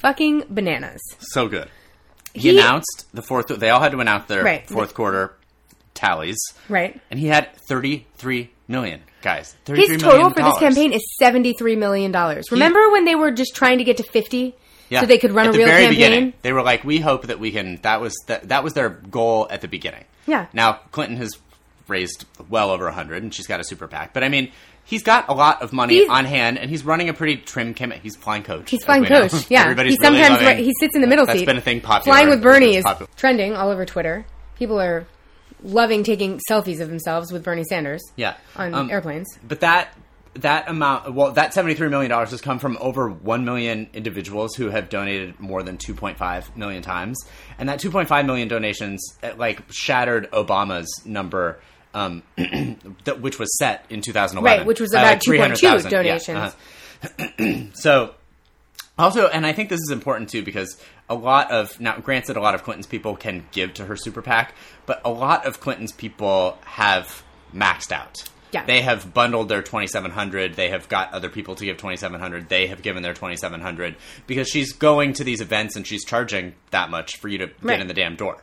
fucking bananas. So good. He, he announced the fourth... They all had to announce their right. fourth quarter tallies. Right. And he had thirty-three million dollars, guys. thirty-three His total million for this campaign is seventy-three million dollars. He, Remember when they were just trying to get to fifty? Yeah. So they could run at a real campaign? Beginning, they were like, we hope that we can... That was the, that was their goal at the beginning. Yeah. Now, Clinton has raised well over one hundred, and she's got a super PAC. But, I mean... He's got a lot of money he's, on hand, and he's running a pretty trim campaign. He's flying coach. He's flying coach, know. yeah. Everybody's he sometimes really loving, he sits in the middle that's seat. That's been a thing popular. Flying with Bernie is popular. Trending all over Twitter. People are loving taking selfies of themselves with Bernie Sanders yeah. on um, airplanes. But that that amount, well, that seventy-three million dollars has come from over one million individuals who have donated more than two point five million times. And that two point five million donations, like, shattered Obama's number... Um, th- which was set in two thousand eleven. Right, which was about like two point two donations. Yeah, uh-huh. So, also, and I think this is important too, because a lot of, now granted a lot of Clinton's people can give to her super PAC, but a lot of Clinton's people have maxed out. Yeah. They have bundled their twenty-seven hundred, they have got other people to give twenty-seven hundred, they have given their twenty-seven hundred, because she's going to these events and she's charging that much for you to right. get in the damn door.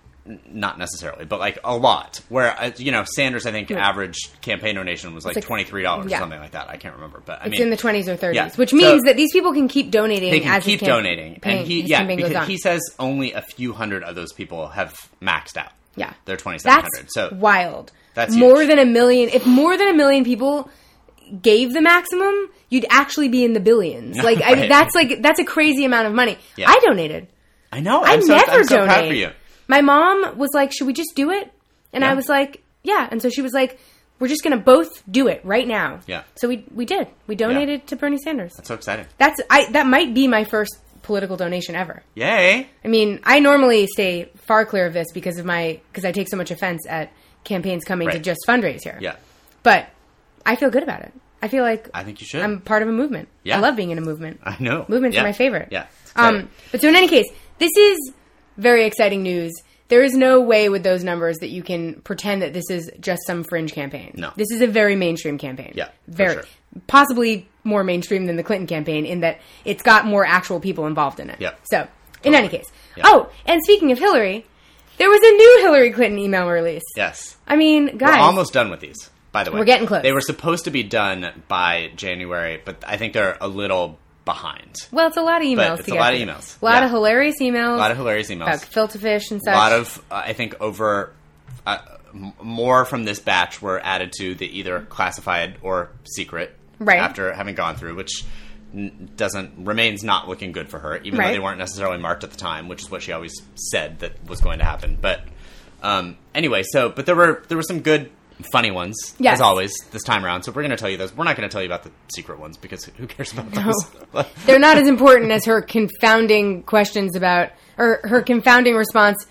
Not necessarily, but like a lot. Where, uh, you know, Sanders, I think, yeah. average campaign donation was like, like twenty-three dollars yeah. or something like that. I can't remember. But I it's mean, in the twenties or thirties, yeah. which means so, that these people can keep donating they can as keep his camp- donating. Campaign, and he, yeah, because he says only a few hundred of those people have maxed out. Yeah. They're twenty-seven hundred. That's so wild. That's more huge. than a million. If more than a million people gave the maximum, you'd actually be in the billions. Like, right. I, that's like, that's a crazy amount of money. Yeah. I donated. I know. I I'm so, never I'm so donate. proud for you. My mom was like, should we just do it? And yeah. I was like, yeah. And so she was like, we're just going to both do it right now. Yeah. So we we did. We donated yeah. to Bernie Sanders. That's so exciting. That's I. That might be my first political donation ever. Yay. I mean, I normally stay far clear of this because of my because I take so much offense at campaigns coming right. to just fundraise here. Yeah. But I feel good about it. I feel like I think you should. I'm part of a movement. Yeah. I love being in a movement. I know. Movements yeah. are my favorite. Yeah. Um, but so in any case, this is very exciting news. There is no way with those numbers that you can pretend that this is just some fringe campaign. No. This is a very mainstream campaign. Yeah. Very. Sure. Possibly more mainstream than the Clinton campaign in that it's got more actual people involved in it. Yeah. So, in totally. any case. Yeah. Oh, and speaking of Hillary, there was a new Hillary Clinton email release. Yes. I mean, guys. We're almost done with these, by the way. We're getting close. They were supposed to be done by January, but I think they're a little behind. Well, it's a lot of emails. But it's to a get lot of through. emails. A lot yeah. of hilarious emails. A lot of hilarious emails. About filter fish and such. A lot of, uh, I think, over... Uh, m- more from this batch were added to the either classified or secret. Right. After having gone through, which n- doesn't... remains not looking good for her, even right. though they weren't necessarily marked at the time, which is what she always said that was going to happen. But um, anyway, so... But there were there were some good... funny ones, yes. as always, this time around. So we're going to tell you those. We're not going to tell you about the secret ones, because who cares about no. those? They're not as important as her confounding questions about, or her confounding response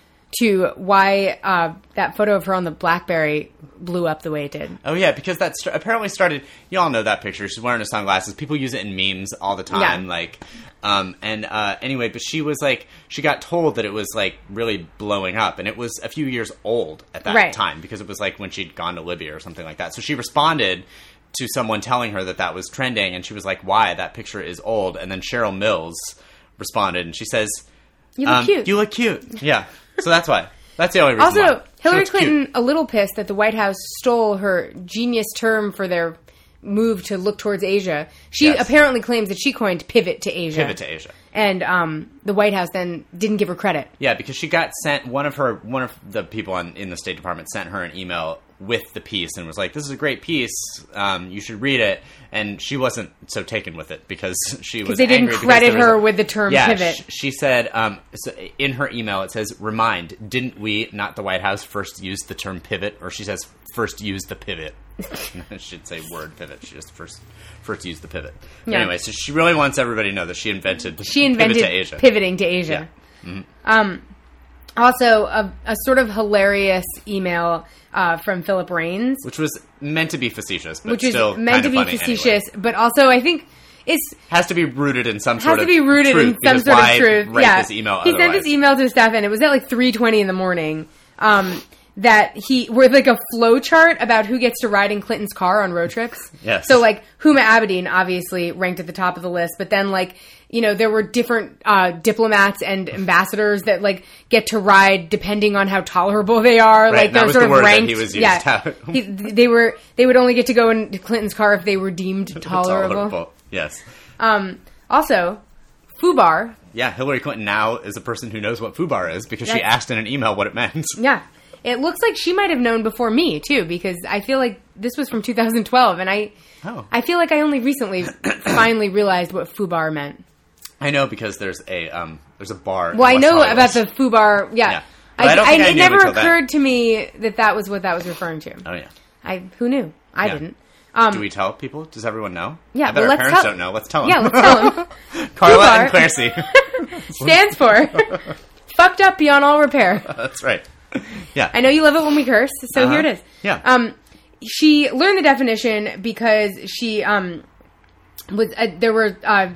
to why uh, that photo of her on the BlackBerry blew up the way it did. Oh, yeah, because that st- apparently started... You all know that picture. She's wearing her sunglasses. People use it in memes all the time. Yeah. Like, um, and uh, anyway, but she was like... She got told that it was, like, really blowing up. And it was a few years old at that right. time, because it was, like, when she'd gone to Libya or something like that. So she responded to someone telling her that that was trending, and she was like, why? That picture is old. And then Cheryl Mills responded, and she says... You look um, cute. You look cute. Yeah. So that's why. That's the only reason Also, why. Hillary Clinton, cute. a little pissed that the White House stole her genius term for their move to look towards Asia. She yes. apparently claims that she coined pivot to Asia. Pivot to Asia. And um, the White House then didn't give her credit. Yeah, because she got sent, one of her, one of the people on, in the State Department sent her an email with the piece and was like, this is a great piece, um, you should read it. And she wasn't so taken with it because she was they didn't angry credit because her a, with the term yeah, pivot. Sh- she said, um, so in her email, it says, remind, didn't we, not the White House, first use the term pivot? Or she says, first use the pivot. I should say word pivot. She just first first used the pivot. Yeah. Anyway, so she really wants everybody to know that she invented she invented pivot to Asia. pivoting to Asia. Yeah. Mm-hmm. Um, also, a, a sort of hilarious email uh, from Philip Raines, which was meant to be facetious, but which is still meant to be facetious, anyway. But also I think it's has to be rooted in some has sort to of be rooted truth, in some sort why of truth. Write yeah, this email he otherwise? sent this email to his staff, and it was at like three twenty in the morning. Um, that he with like a flow chart about who gets to ride in Clinton's car on road trips. Yes. So like Huma Abedin obviously ranked at the top of the list, but then like you know, there were different uh, diplomats and ambassadors that like get to ride depending on how tolerable they are. Right, like they're that was sort the of word that ranked. he was used yeah, to. he, they were. They would only get to go in Clinton's car if they were deemed tolerable. Tolerable. Yes. Um, also, FUBAR. Yeah, Hillary Clinton now is a person who knows what FUBAR is because she That's- asked in an email what it meant. Yeah. It looks like she might have known before me, too, because I feel like this was from two thousand twelve, and I Oh. I feel like I only recently finally realized what FUBAR meant. I know because there's a um, there's a bar. Well, I in West know Hollywood. about the FUBAR, yeah. Yeah. But I don't think I it knew never until then. occurred to me that that was what that was referring to. Oh yeah. I Who knew? I Yeah. didn't. Um, Do we tell people? Does everyone know? Yeah, I bet well, our let's parents tell- don't know. Let's tell them. Yeah, let's tell them. Carla FUBAR. and Claircy. Stands for fucked up beyond all repair. That's right. Yeah. I know you love it when we curse, so Uh-huh. here it is. Yeah. Um, she learned the definition because she um was uh, there were uh,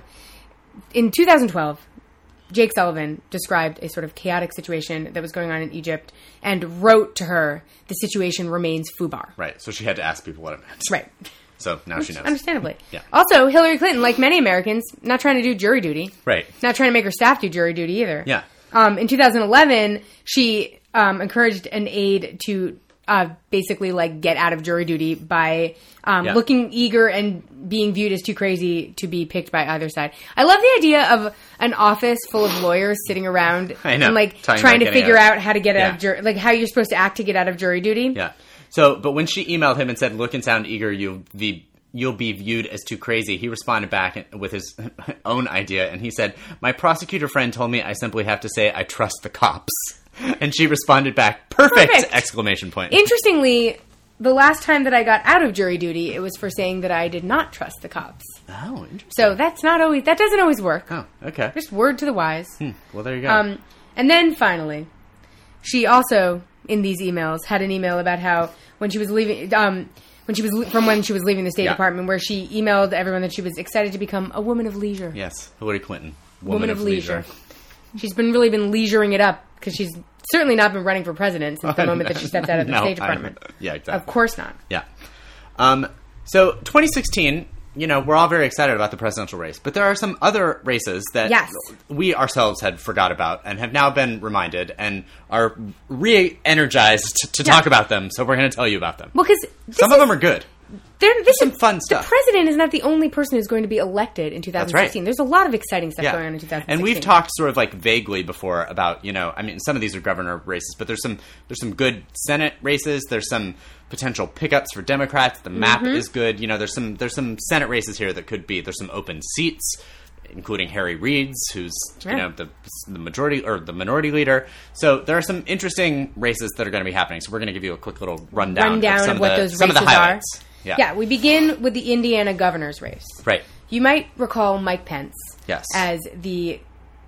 in two thousand twelve. Jake Sullivan described a sort of chaotic situation that was going on in Egypt and wrote to her, "The situation remains FUBAR." Right. So she had to ask people what it meant. Right. So now she knows. Understandably. Yeah. Also, Hillary Clinton, like many Americans, not trying to do jury duty. Right. Not trying to make her staff do jury duty either. Yeah. Um, in two thousand eleven, she um, encouraged an aide to uh, basically like get out of jury duty by um, Yeah. looking eager and being viewed as too crazy to be picked by either side. I love the idea of an office full of lawyers sitting around I know. and like Talking trying about to getting figure out. out how to get Yeah. out of jury, like how you're supposed to act to get out of jury duty. Yeah. So, but when she emailed him and said, "Look and sound eager, you'll be you'll be viewed as too crazy," he responded back with his own idea, and he said, "My prosecutor friend told me I simply have to say I trust the cops." And she responded back, "Perfect!" Perfect. Exclamation point. Interestingly, the last time that I got out of jury duty, it was for saying that I did not trust the cops. Oh, interesting. So that's not always, that doesn't always work. Oh, okay. Just word to the wise. Hmm. Well, there you go. Um, and then finally, she also, in these emails, had an email about how when she was leaving, um, when she was from when she was leaving the State Yeah. Department, where she emailed everyone that she was excited to become a woman of leisure. Yes, Hillary Clinton, Woman, of, leisure. She's been really been leisuring it up because she's certainly not been running for president since the moment that she stepped out of the No, State Department. I- yeah, exactly. Of course not. Yeah. Um, so twenty sixteen, you know, we're all very excited about the presidential race, but there are some other races that Yes. we ourselves had forgot about and have now been reminded and are re-energized to Yeah. talk about them. So we're going to tell you about them. Well, because Some of them are good. There, this some is, fun stuff. The president is not the only person who's going to be elected in two thousand sixteen. That's There's a lot of exciting stuff Yeah. going on in two thousand sixteen. And we've talked sort of like vaguely before about, you know, I mean, some of these are governor races, but there's some there's some good Senate races. There's some potential pickups for Democrats. The map Mm-hmm. is good. You know, there's some there's some Senate races here that could be. There's some open seats, including Harry Reid's, who's Yeah. you know the the majority or the minority leader. So there are some interesting races that are going to be happening. So we're going to give you a quick little rundown, rundown of, some of what of the, those some of the races are. highlights. Yeah. Yeah, we begin with the Indiana governor's race. Right. You might recall Mike Pence Yes. as the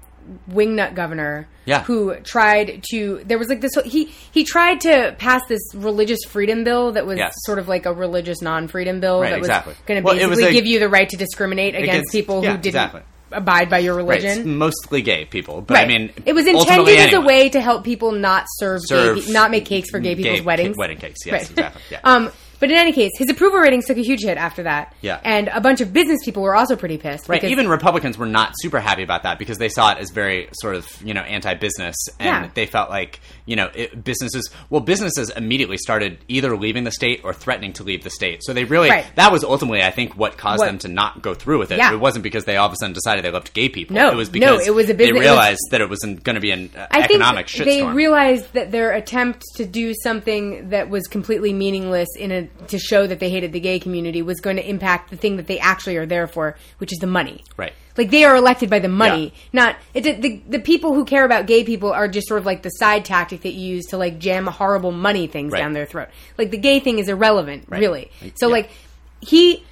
wingnut governor Yeah. who tried to there was like this he he tried to pass this religious freedom bill that was Yes. sort of like a religious non-freedom bill Right, that was exactly. going to Well, it was basically a- give you the right to discriminate against, Against- people yeah, who didn't exactly. abide by your Right. religion. It's mostly gay people, but Right. I mean, it was ultimately intended as a anyone. way to help people not serve, Serve gay, pe- not make cakes for gay gay people's ca- weddings. wedding cakes, yes, Right. exactly, yeah. um, but in any case, his approval ratings took a huge hit after that. Yeah. And a bunch of business people were also pretty pissed. Right, because- even Republicans were not super happy about that because they saw it as very sort of, you know, anti-business, and Yeah. they felt like, you know, it, businesses, well, businesses immediately started either leaving the state or threatening to leave the state. So they really, Right. that was ultimately, I think, what caused What- them to not go through with it. Yeah. It wasn't because they all of a sudden decided they loved gay people. No, it was no, because it was a they business- it was- realized that it wasn't going to be an uh, I think economic they shitstorm. realized that their attempt to do something that was completely meaningless in a to show that they hated the gay community was going to impact the thing that they actually are there for, which is the money. Right. Like they are elected by the money, Yeah. not it, the, the the people who care about gay people are just sort of like the side tactic that you use to like jam horrible money things Right. down their throat. Like the gay thing is irrelevant, Right. really. Like, So yeah. like he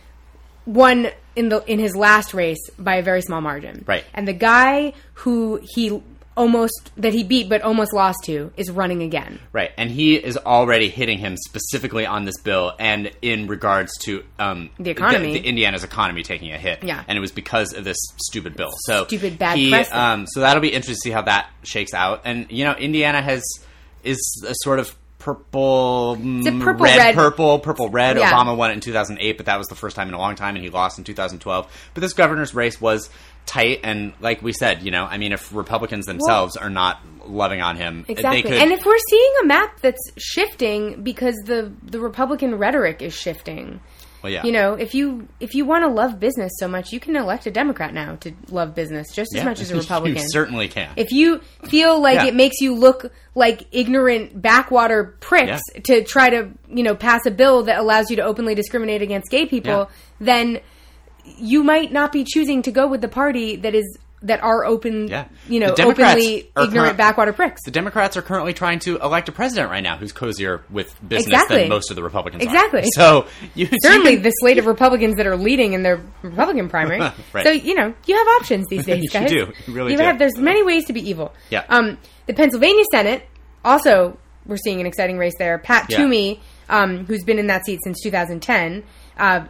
won in the in his last race by a very small margin. Right. And the guy who he almost that he beat but almost lost to is running again. Right, and he is already hitting him specifically on this bill and in regards to um, The economy. the, the Indiana's economy taking a hit. Yeah. And it was because of this stupid bill. So Stupid bad he, precedent. um, so that'll be interesting to see how that shakes out. And, you know, Indiana has is a sort of purple, It's a purple, red, red. purple, purple, red. Yeah. Obama won it in two thousand eight, but that was the first time in a long time, and he lost in two thousand twelve. But this governor's race was tight, and like we said, you know, I mean, if Republicans themselves well, are not loving on him, exactly. they could... And if we're seeing a map that's shifting because the the Republican rhetoric is shifting. Well, yeah. You know, if you if you want to love business so much, you can elect a Democrat now to love business just yeah. as much as a Republican. You certainly can. If you feel like yeah. it makes you look like ignorant backwater pricks yeah. to try to, you know, pass a bill that allows you to openly discriminate against gay people, yeah. then you might not be choosing to go with the party that is that are open, yeah. you know, openly ignorant current, backwater pricks. The Democrats are currently trying to elect a president right now who's cozier with business exactly. than most of the Republicans exactly. are. So you, Certainly you can, the slate of Republicans that are leading in their Republican primary. right. So, you know, you have options these days, guys. You do. You really you do. Have, there's many ways to be evil. Yeah. Um, the Pennsylvania Senate, also, we're seeing an exciting race there. Pat yeah. Toomey, um, who's been in that seat since two thousand ten, uh,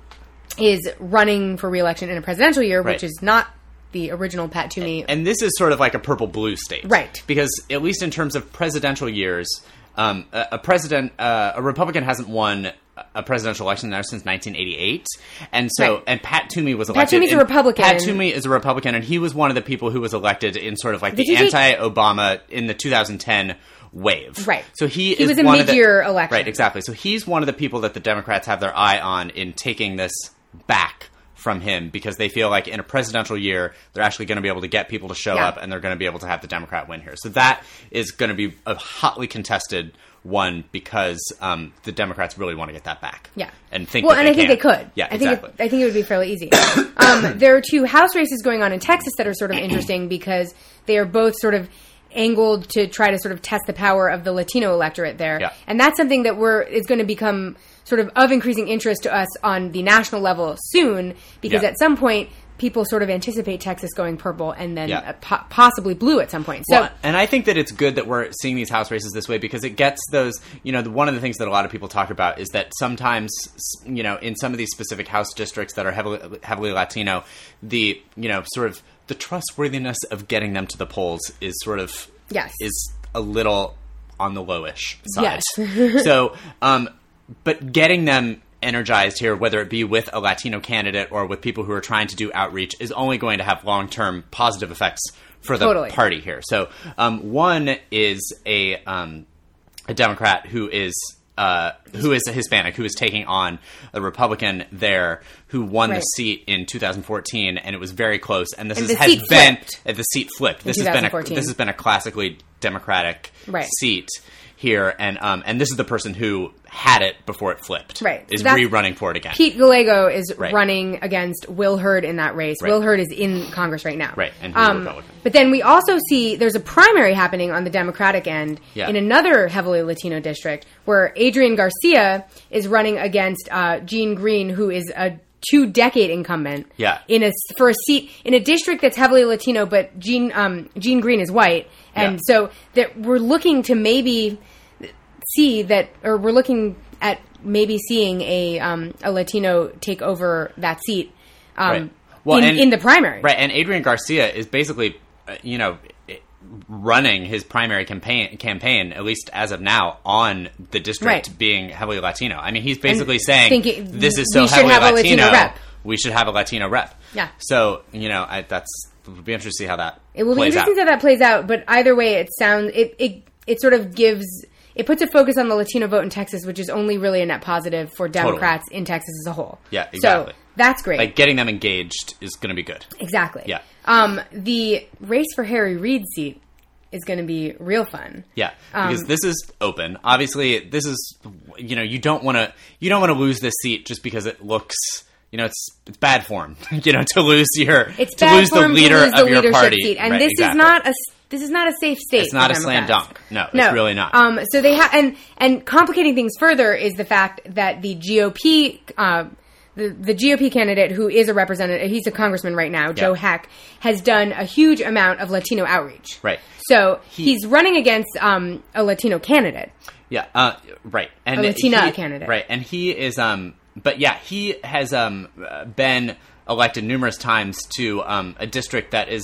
is running for re-election in a presidential year, right. which is not the original Pat Toomey. And this is sort of like a purple-blue state. Right. Because at least in terms of presidential years, um, a, a president, uh, a Republican hasn't won a presidential election there since nineteen eighty-eight. And so, right. and Pat Toomey was Pat elected. Toomey's a Republican. Pat Toomey is a Republican, and he was one of the people who was elected in sort of like Did the you anti-Obama in the two thousand ten wave. Right. So he, he is was a one of the, mid-year election. Right, exactly. So he's one of the people that the Democrats have their eye on in taking this back from him, because they feel like in a presidential year, they're actually going to be able to get people to show yeah. up, and they're going to be able to have the Democrat win here. So that is going to be a hotly contested one, because um, the Democrats really want to get that back. Yeah. And think well, that and they I think can. they could. Yeah, I exactly. Think it, I think it would be fairly easy. um, there are two House races going on in Texas that are sort of interesting because they are both sort of angled to try to sort of test the power of the Latino electorate there. Yeah. And that's something that we're is going to become sort of of increasing interest to us on the national level soon, because yeah. at some point people sort of anticipate Texas going purple and then yeah. uh, po- possibly blue at some point. So, well, and I think that it's good that we're seeing these House races this way, because it gets those, you know, the, one of the things that a lot of people talk about is that sometimes, you know, in some of these specific House districts that are heavily, heavily Latino, the, you know, sort of the trustworthiness of getting them to the polls is sort of, yes. is a little on the lowish side. Yes. so, um, but getting them energized here, whether it be with a Latino candidate or with people who are trying to do outreach, is only going to have long-term positive effects for the totally. party here. So um, one is a um, a Democrat who is uh, who is a Hispanic, who is taking on a Republican there who won right. the seat in two thousand fourteen, and it was very close. And this and is, the has seat been flipped uh, the seat flipped. This has been a this has been a classically Democratic right. seat here, and um, and this is the person who had it before it flipped. Right. Is That's, re-running for it again. Pete Gallego is right. running against Will Hurd in that race. Right. Will Hurd is in Congress right now. Right, and he's um, a Republican. But then we also see there's a primary happening on the Democratic end yeah. in another heavily Latino district where Adrian Garcia is running against uh, Gene Green, who is a two-decade incumbent. Yeah. In a for a seat in a district that's heavily Latino, but Gene um, Gene Green is white, and yeah. so that we're looking to maybe see that, or we're looking at maybe seeing a um, a Latino take over that seat um, right. well, in, and, in the primary. Right, and Adrian Garcia is basically, uh, you know, running his primary campaign, campaign, at least as of now, on the district right. being heavily Latino. I mean, he's basically and saying, thinking, this is so we should heavily have a Latino, Latino rep. we should have a Latino rep. Yeah. So, you know, I, that's, it would be interesting to see how that It will be plays interesting out. how that plays out, but either way, it sounds, it, it, it sort of gives... It puts a focus on the Latino vote in Texas, which is only really a net positive for Democrats totally. in Texas as a whole. Yeah, exactly. So that's great. Like, getting them engaged is going to be good. Exactly. Yeah. Um, the race for Harry Reid's seat is going to be real fun. Yeah, because um, this is open. Obviously, this is, you know, you don't want to you don't want to lose this seat just because it looks, you know, it's it's bad form, you know, to lose your it's to bad lose the form leader to lose the of your leadership party. Seat. And right, this exactly. is not a This is not a safe state. It's not for a slam Democrats. dunk. No, no, it's really not. Um, so they have, and and complicating things further is the fact that the G O P, uh, the the G O P candidate who is a representative, he's a congressman right now, Joe yeah. Heck, has done a huge amount of Latino outreach. Right. So he, he's running against um, a Latino candidate. Yeah. Uh, right. And a Latina he, candidate. Right. And he is. Um. But yeah, he has um been elected numerous times to um a district that is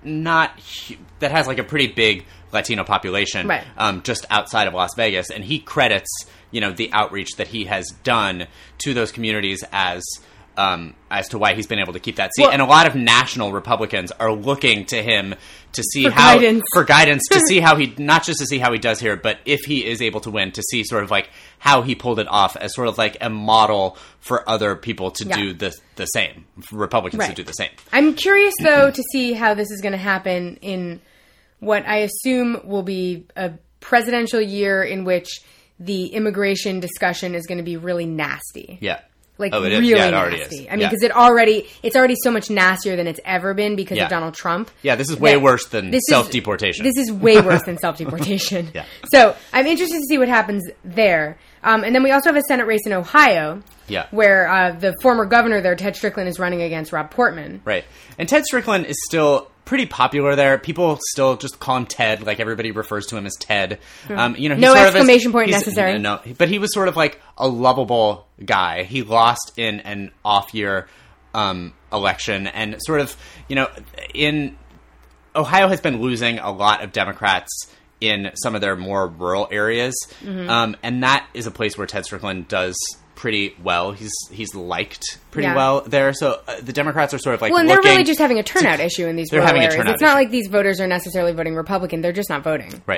not hu- that has like a pretty big Latino population, right. um, just outside of Las Vegas, and he credits you know the outreach that he has done to those communities as um, as to why he's been able to keep that seat. Well, and a lot of national Republicans are looking to him to see for how guidance. for guidance to see how he not just to see how he does here, but if he is able to win, to see sort of like how he pulled it off as sort of like a model for other people to yeah. do the the same, for Republicans right. to do the same. I'm curious though to see how this is going to happen in what I assume will be a presidential year in which the immigration discussion is going to be really nasty. Yeah. Like, oh, it is. really Yeah, it already nasty. is. I mean, yeah. because it already, it's already so much nastier than it's ever been because yeah. of Donald Trump. Yeah, this is way worse than this self-deportation. Is, this is way worse than self-deportation. Yeah. So, I'm interested to see what happens there. Um, and then we also have a Senate race in Ohio. Yeah. Where uh, the former governor there, Ted Strickland, is running against Rob Portman. Right. And Ted Strickland is still pretty popular there. People still just call him Ted. Like, everybody refers to him as Ted. Hmm. Um, you know, no sort exclamation of is, point necessary. No, but he was sort of like a lovable guy. He lost in an off-year um, election. And sort of, you know, in Ohio has been losing a lot of Democrats in some of their more rural areas. Mm-hmm. Um, and that is a place where Ted Strickland does pretty well. He's he's liked pretty yeah. well there. So uh, the Democrats are sort of like well, and looking they're really just having a turnout to, issue in these they're rural having a areas. turnout It's not issue. like these voters are necessarily voting Republican. They're just not voting. Right.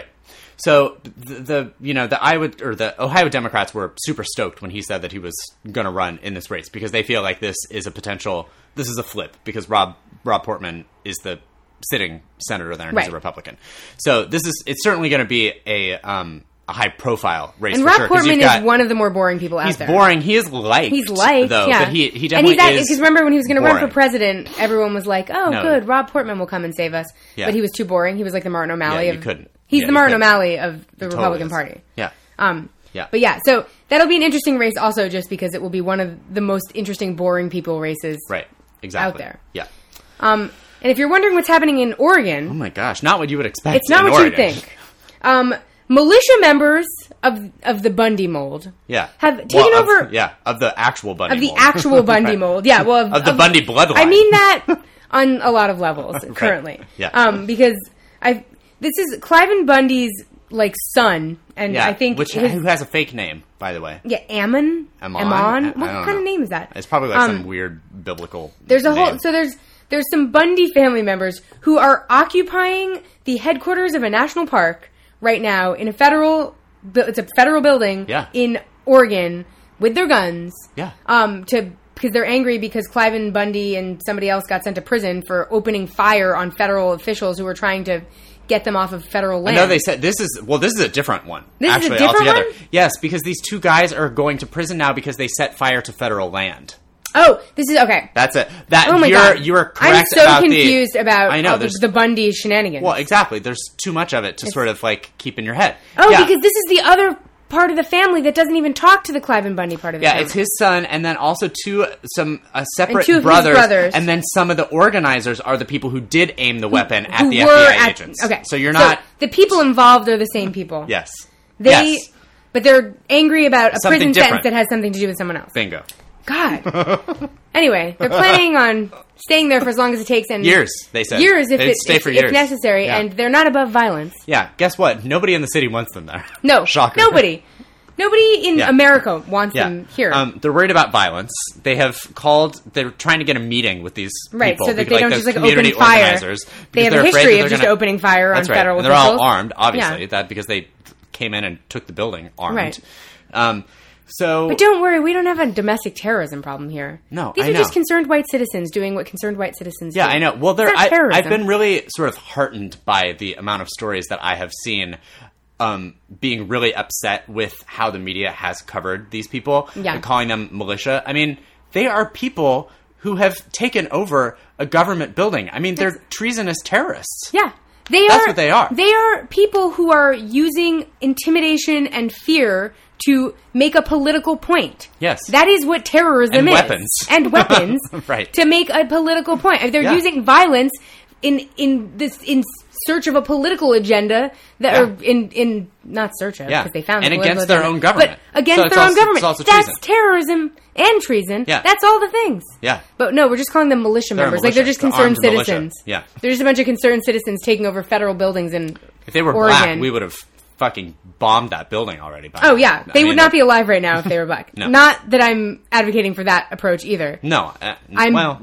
So the, the you know the Iowa or the Ohio Democrats were super stoked when he said that he was going to run in this race because they feel like this is a potential. This is a flip because Rob Rob Portman is the sitting senator there and right. he's a Republican. So this is it's certainly going to be a um, a high profile race. And for Rob sure, Portman got, is one of the more boring people out he's there. He's boring. He is liked. He's liked, though, yeah. But he he definitely and he's is. Because remember when he was going to run for boring. president, everyone was like, "Oh, No. good, Rob Portman will come and save us." Yeah. But he was too boring. He was like the Martin O'Malley. Yeah, of, you couldn't. He's Yeah, the you Martin couldn't. O'Malley of the He Republican totally Party. Yeah. Um. Yeah. But yeah, so that'll be an interesting race, also, just because it will be one of the most interesting, boring people races. Right. Exactly. Out there. Yeah. Um. And if you're wondering what's happening in Oregon, Oh my gosh! Not what you would expect. it's not in what Oregon. you think. Um. Militia members of of the Bundy mold Yeah. have taken Well, of- over yeah, of the actual Bundy of the mold. actual Bundy Right. mold. Yeah, well, of, Of the Bundy bloodline. I mean that on a lot of levels currently. Yeah. Um, because I this is Cliven Bundy's like son, and Yeah, I think which his, who has a fake name, by the way. yeah, Ammon, Ammon? Ammon. I- I What don't kind know. of name is that? It's probably like Um, some weird biblical. There's a name. whole so there's there's some Bundy family members who are occupying the headquarters of a national park right now in a federal bu- it's a federal building Yeah. in Oregon with their guns. Yeah. Um to because they're angry because Cliven Bundy and somebody else got sent to prison for opening fire on federal officials who were trying to get them off of federal land. I know they said this is well. This is a different one. This is a actually, different altogether. one? Yes, because these two guys are going to prison now because they set fire to federal land. Oh, this is okay. That's it. That Oh my you're god, you are I'm correct so about confused the, about I know all the, there's the Bundy shenanigans. well exactly. There's too much of it to sort of like keep in your head. oh, yeah. because this is the other part of the family that doesn't even talk to the Cliven Bundy part of the Yeah, family. it's his son, and then also two some uh, separate And two of his brothers, brothers. and then some of the organizers are the people who did aim the weapon at who the were F B I at- agents. Okay, so you're not. the people involved are the same people. Yes. they. yes. But they're angry about a Something prison different. sentence that has something to do with someone else. Bingo. God. Anyway, they're planning on staying there for as long as it takes, and Years, they said. years if They'd it, stay if, for if years. necessary, Yeah. and they're not above violence. Yeah. Guess what? Nobody in the city wants them there. No, Shocker. nobody, nobody in Yeah. America wants Yeah. them here. Um, they're worried about violence. They have called. They're trying to get a meeting with these Right, people, so that because, they don't the just, like, community open fire. organizers. They because have a they're afraid history that of they're just gonna- opening fire on That's right. federal And they're all officials. armed, obviously. Yeah. That because they came in and took the building armed. Right. Um, so, But don't worry, we don't have a domestic terrorism problem here. No, these I are know. just concerned white citizens doing what concerned white citizens yeah, do. I know. Well, there, It's not I, terrorism. I've been really sort of heartened by the amount of stories that I have seen. Um, being really upset with how the media has covered these people Yeah. and calling them militia. I mean, they are people who have taken over a government building. I mean, they're treasonous terrorists. Yeah. They That's are, what they are. They are people who are using intimidation and fear to make a political point. Yes. That is what terrorism And is. weapons. And weapons. Right. To make a political point. They're Yeah. using violence in in this in search of a political agenda that Yeah. are in in not search of Yeah. because they found And the political against their agenda, own government. but against So it's their own also- government. it's also That's treason. terrorism and treason. Yeah. That's all the things. Yeah. But no, we're just calling them militia They're a members. Like they're militia. just They're concerned armed militia. citizens. Yeah. They're just a bunch of concerned citizens taking over federal buildings in If they were Oregon. black, we would have fucking bombed that building already. By Oh now. yeah, I they mean, would not be alive right now if they were black. No. Not that I'm advocating for that approach either. No. Uh, I'm- well,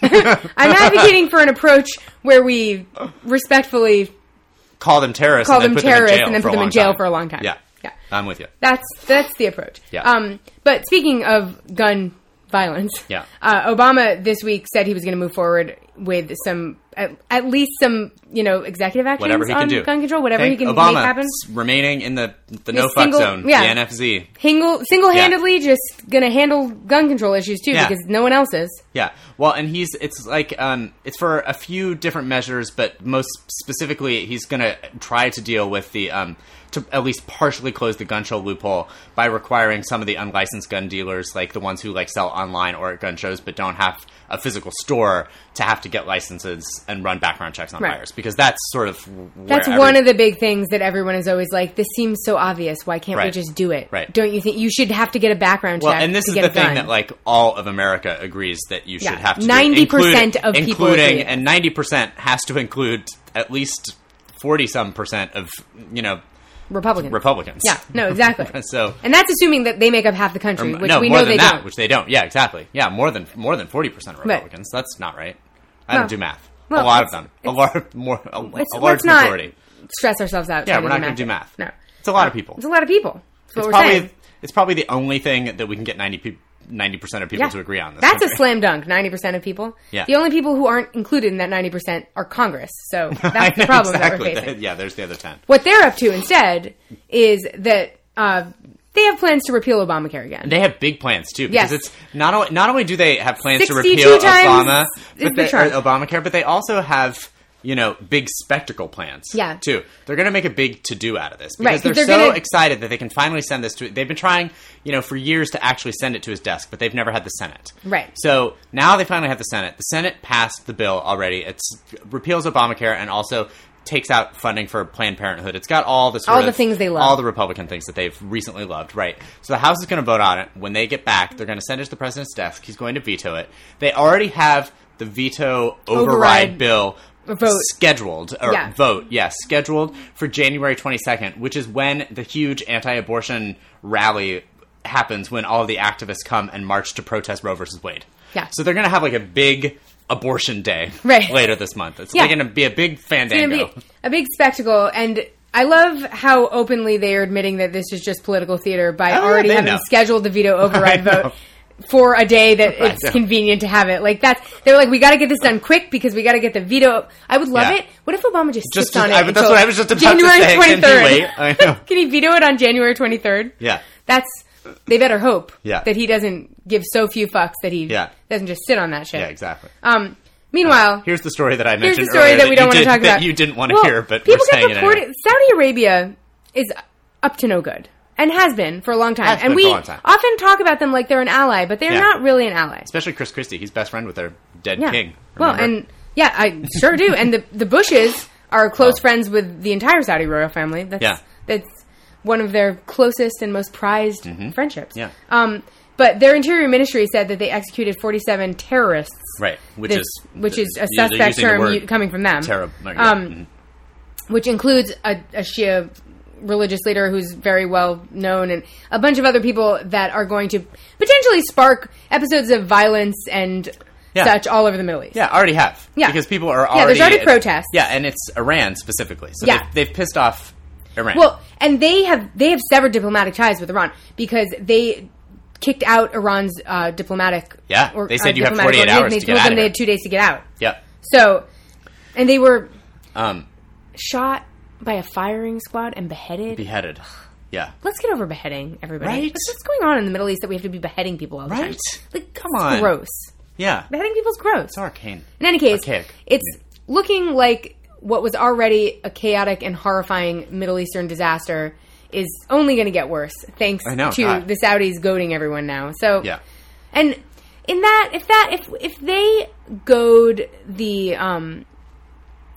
I'm advocating for an approach where we respectfully call them terrorists, call and then them put them in terrorists jail and then for put a them in long jail time. for a long time. Yeah. Yeah. I'm with you. That's that's the approach. Yeah. Um, but speaking of gun violence, Yeah. uh, Obama this week said he was going to move forward with some at, at least some you know executive actions Whatever he on can do. gun control, whatever Thank he can Obama make happen. remaining in the the The no fuck single- zone, yeah. the N F Z. Single single handedly just going to handle gun control issues too Yeah. because no one else is. Yeah, well, and he's it's like um, it's for a few different measures, but most specifically, he's going to try to deal with the um, to at least partially close the gun show loophole by requiring some of the unlicensed gun dealers, like the ones who like sell online or at gun shows, but don't have a physical store, to have to get licenses and run background checks on Right. buyers, because that's sort of where That's every- one of the big things that everyone is always like, this seems so obvious. Why can't we Right. just do it? Right. Don't you think you should have to get a background Well, check and this to is get the it thing done? that like all of America agrees that you should Yeah. have to do. ninety percent Include- of people including agree. and ninety percent has to include at least forty some percent of you know Republicans. Republicans. Yeah, no, exactly. So and that's assuming that they make up half the country, or, which no, we more know than they that, don't. which they don't. Yeah, exactly. Yeah, more than more than forty percent of Right. Republicans. That's not right. I Well, don't do math. well, a lot of it's- them. A lot more. A, It's, a large let's not majority. stress ourselves out. Yeah, trying we're to not do going to do here. math. No, It's a lot of people. it's a lot of people. That's what It's we're probably saying. it's probably the only thing that we can get ninety people. ninety percent of people Yeah. to agree on this. That's country. a slam dunk. Ninety percent of people. Yeah. The only people who aren't included in that ninety percent are Congress. So I that's the know, problem exactly. that we're facing. Yeah, there's the other ten. What they're up to instead is that uh, they have plans to repeal Obamacare again. They have big plans too, because Yes. it's not only not only do they have plans to sixty-two repeal times Obama, is but the they, chart. or Obamacare, but they also have you know big spectacle plans. Yeah. too. They're going to make a big to do out of this Right, because 'cause they're, they're so gonna- excited that they can finally send this to. They've been trying, you know, for years to actually send it to his desk, but they've never had the Senate. Right. So now they finally have the Senate. The Senate passed the bill already. It repeals Obamacare and also takes out funding for Planned Parenthood. It's got all the sort All of, the things they love. all the Republican things that they've recently loved, right? So the House is going to vote on it. When they get back, they're going to send it to the president's desk. He's going to veto it. They already have the veto override, Override. bill Vote. scheduled, or Yeah. vote, yes, scheduled for January twenty-second, which is when the huge anti-abortion rally happens, when all of the activists come and march to protest Roe versus Wade. Yeah. So they're going to have like a big abortion day Right. later this month. It's Yeah. going to be a big It's going fandango. to be a big spectacle, and I love how openly they are admitting that this is just political theater by Oh, yeah, already they having know. scheduled the veto override I know. vote for a day that I it's know. convenient to have it. Like that's they were like, we got to get this done quick because we got to get the veto. I would love Yeah. it. What if Obama just Just- sits on just- it? I- that's until what I was just about to January say. Can he twenty-third. wait? I know. Can he veto it on January twenty-third? Yeah. That's they better hope Yeah. that he doesn't give so few fucks that he Yeah. doesn't just sit on that shit. Yeah, exactly. Um. Meanwhile, Here's the story that I Here's mentioned the story earlier that we don't you want to did- talk that about. you didn't want to Well, hear, but people we're saying get it reported. anyway. Saudi Arabia is up to no good and has been for a long time, Has and been we for a long time. often talk about them like they're an ally, but they're Yeah. not really an ally. Especially Chris Christie. He's best friend with their dead Yeah. king. Well, remember? and yeah, I sure do. And the the Bushes are close Oh. friends with the entire Saudi royal family. That's Yeah. that's one of their closest and most prized friendships. Yeah. Um, but their interior ministry said that they executed forty-seven terrorists. Right, which This- is which is a they're suspect using the term word u- coming from them. Terror, yeah, Um, mhm. which includes a, a Shia religious leader who's very well known and a bunch of other people that are going to potentially spark episodes of violence and Yeah. such all over the Middle East. Yeah, already have. Yeah. Because people are Yeah, already... there's already protests. Yeah, and it's Iran specifically. So Yeah. they've, they've pissed off Iran. Well, and they have they have severed diplomatic ties with Iran because they kicked out Iran's uh, diplomatic. Yeah, or, they said uh, you have diplomatic forty-eight organization. hours They to told get out them of they here. had two days to get out. Yep. So, and they were Um, shot by a firing squad and beheaded. beheaded. Yeah. Let's get over beheading, everybody. Right? What's, what's going on in the Middle East that we have to be beheading people all the time? Right? Like, Come it's on. gross. Yeah. Beheading people's gross. It's arcane. In any case, Archaic. it's looking like what was already a chaotic and horrifying Middle Eastern disaster is only going to get worse thanks I know, to God. the Saudis goading everyone now. So, Yeah. and in that, if that, if if they goad the um,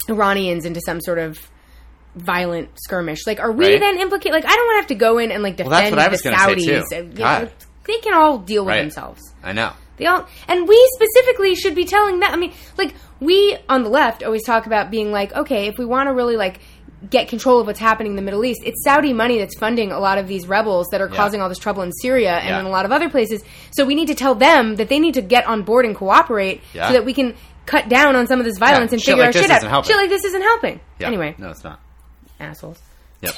Iranians into some sort of violent skirmish. Like, are we Right. then implicated? Like, I don't want to have to go in and, like, Well, that's defend what I was the gonna say, Saudis. too. Uh, you God. know, they can all deal with Right. themselves. I know. They all, and we specifically should be telling that. I mean, like, we on the left always talk about being like, okay, if we want to really, like, get control of what's happening in the Middle East, it's Saudi money that's funding a lot of these rebels that are Yeah. causing all this trouble in Syria and Yeah. in a lot of other places. So we need to tell them that they need to get on board and cooperate Yeah. so that we can cut down on some of this violence Yeah, and shit figure like our this shit out. isn't helping. Shit like this isn't helping. Yeah. Anyway, No, it's not. assholes. Yep.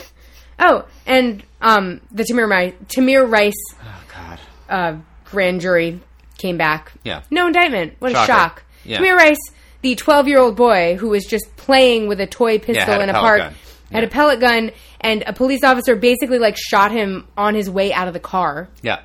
Oh, and um, the Tamir, Rice, Tamir Rice Oh, God. uh, grand jury came back. Yeah. No indictment. What a Shocker. shock. Yeah. Tamir Rice, the twelve-year-old boy who was just playing with a toy pistol had a in a pellet park, gun. had Yeah. a pellet gun, and a police officer basically, like, shot him on his way out of the car. Yeah.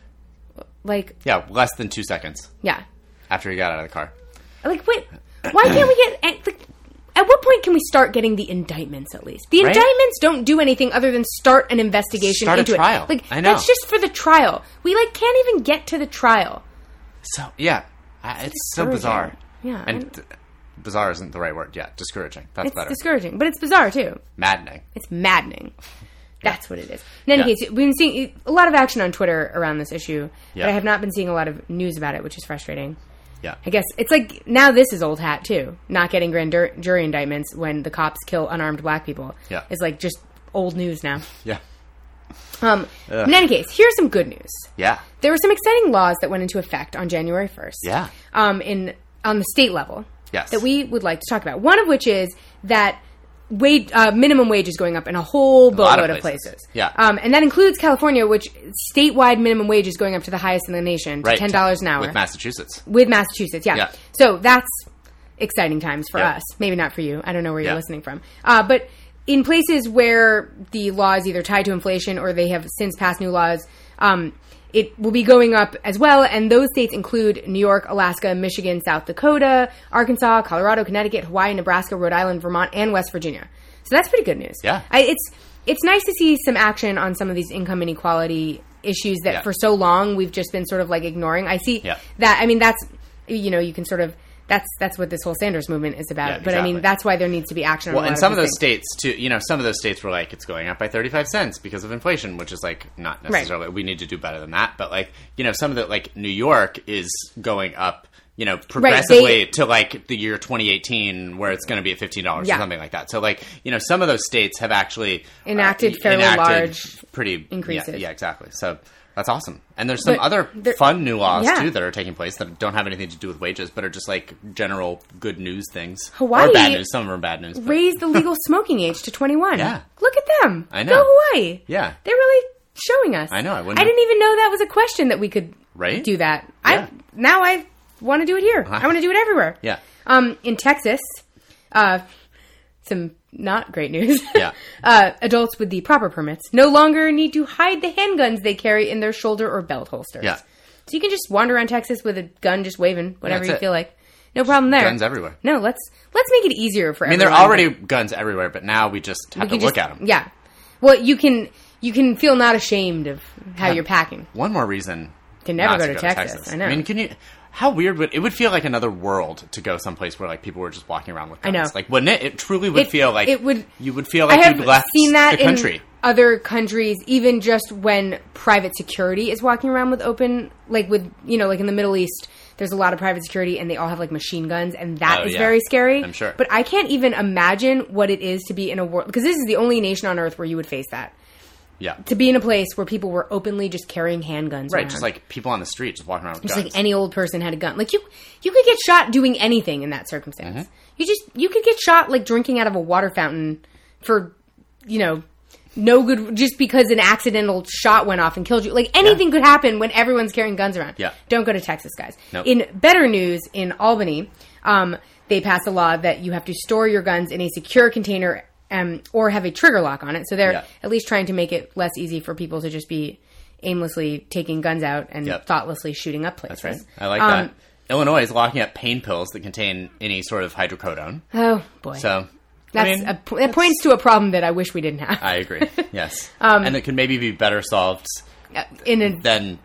Like, Yeah, less than two seconds yeah. after he got out of the car. Like, wait, why can't we get... At, like, at what point can we start getting the indictments, at least? The Right? indictments don't do anything other than start an investigation Start a into trial. it. Like, I know. that's just for the trial. We, like, can't even get to the trial. So, yeah. I- It's so discouraging. bizarre. Yeah, And and- th- bizarre isn't the right word. Yeah, discouraging. That's It's better. discouraging, but it's bizarre, too. Maddening. It's maddening. That's what it is. In any Yeah. case, we've been seeing a lot of action on Twitter around this issue, Yeah. but I have not been seeing a lot of news about it, which is frustrating. Yeah. I guess it's like now this is old hat too. Not getting grand dur- jury indictments when the cops kill unarmed black people. Yeah. It's like just old news now. Yeah. Um, Ugh. in any case, here's some good news. Yeah. There were some exciting laws that went into effect on January first. Yeah. Um, in on the state level. Yes. That we would like to talk about. One of which is that wage uh, minimum wage is going up in a whole lot of boatload of places. places. Yeah. Um, and that includes California, which statewide minimum wage is going up to the highest in the nation, to Right. ten dollars an hour. With Massachusetts. With Massachusetts, yeah. Yeah. So that's exciting times for Yeah. us. Maybe not for you. I don't know where you're Yeah. listening from. Uh, but in places where the law is either tied to inflation or they have since passed new laws, um, it will be going up as well. And those states include New York, Alaska, Michigan, South Dakota, Arkansas, Colorado, Connecticut, Hawaii, Nebraska, Rhode Island, Vermont, and West Virginia. So that's pretty good news. Yeah. I, it's it's nice to see some action on some of these income inequality issues that Yeah. for so long we've just been sort of like ignoring. I see Yeah. that. I mean, that's, you know, you can sort of, that's that's what this whole Sanders movement is about. Yeah, But I exactly. mean, that's why there needs to be action on Well, a lot and some of these those things. states, too, you know, some of those states were like, it's going up by thirty-five cents because of inflation, which is like not necessarily, we need to do better than that. But like, you know, some of the, like, New York is going up, you know, progressively to like the year twenty eighteen where it's going to be at fifteen dollars Yeah. or something like that. So like, you know, some of those states have actually Enacted uh, fairly enacted large pretty increases. Yeah, yeah, exactly. So that's awesome. And there's some But other there- fun new laws yeah. too that are taking place that don't have anything to do with wages, but are just like general good news things. Hawaii or bad news. Some of them are bad news. but- Raise the legal smoking age to twenty-one. Yeah. Look at them. I know. Go Hawaii. Yeah. They're really showing us. I know, I wouldn't I have- didn't even know that was a question that we could Right? do that. Yeah. I Now I want to do it here. Uh-huh. I want to do it everywhere. Yeah. Um, in Texas, uh, some not great news. Yeah. uh, adults with the proper permits no longer need to hide the handguns they carry in their shoulder or belt holsters. Yeah. So you can just wander around Texas with a gun just waving whenever That's you it. feel like. No problem there. Guns everywhere. No, let's let's make it easier for I mean, there everyone. are already guns everywhere, but now we just have We to can look just- at them. Yeah. Well, you can you can feel not ashamed of how Yeah. you're packing. One more reason To never not go to Texas. I know. I mean, can you? How weird would it would feel like another world to go someplace where like people were just walking around with I guns? know. Like, wouldn't it? It truly would It- feel like it would- You would feel I like have you'd left seen that the country. in other countries, even just when private security is walking around with open, like with, you know, like in the Middle East, there's a lot of private security and they all have like machine guns, and that Oh, is yeah. very scary. I'm sure. But I can't even imagine what it is to be in a world, because this is the only nation on earth where you would face that. Yeah, To be in a place where people were openly just carrying handguns right. around. Just like people on the street just walking around with Just guns. like any old person had a gun. Like you, you could get shot doing anything in that circumstance. Mm-hmm. You just you could get shot like drinking out of a water fountain for, you know, no good, just because an accidental shot went off and killed you. Like anything Yeah. could happen when everyone's carrying guns around. Yeah. Don't go to Texas, guys. Nope. In better news, in Albany, um, they passed a law that you have to store your guns in a secure container. Um, or have a trigger lock on it. So they're Yeah. at least trying to make it less easy for people to just be aimlessly taking guns out and Yep. thoughtlessly shooting up places. That's right. I like Um, that. Illinois is locking up pain pills that contain any sort of hydrocodone. Oh boy, So that's I mean, a, that points to a problem that I wish we didn't have. I agree. Yes, Um, and it can maybe be better solved in a than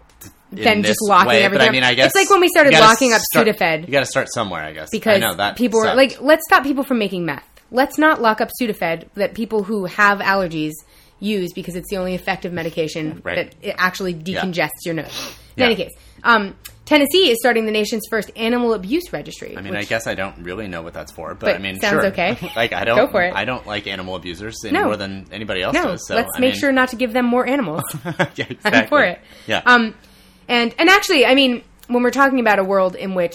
in than this just locking way, everything but I mean, I guess it's like when we started you gotta locking up start- Sudafed. You got to start somewhere, I guess. Because I know, that people were sucked. like, let's stop people from making meth. Let's not lock up Sudafed that people who have allergies use because it's the only effective medication Right. that it actually decongests your nose. In Yeah. any case, um, Tennessee is starting the nation's first animal abuse registry. I mean, which, I guess I don't really know what that's for, but, But I mean, sounds sure. okay. like I don't, Go for it. I don't like animal abusers any No. more than anybody else no, does. So let's I make mean, sure not to give them more animals. yeah, exactly. I'm for it. Yeah. Um, and and actually, I mean, when we're talking about a world in which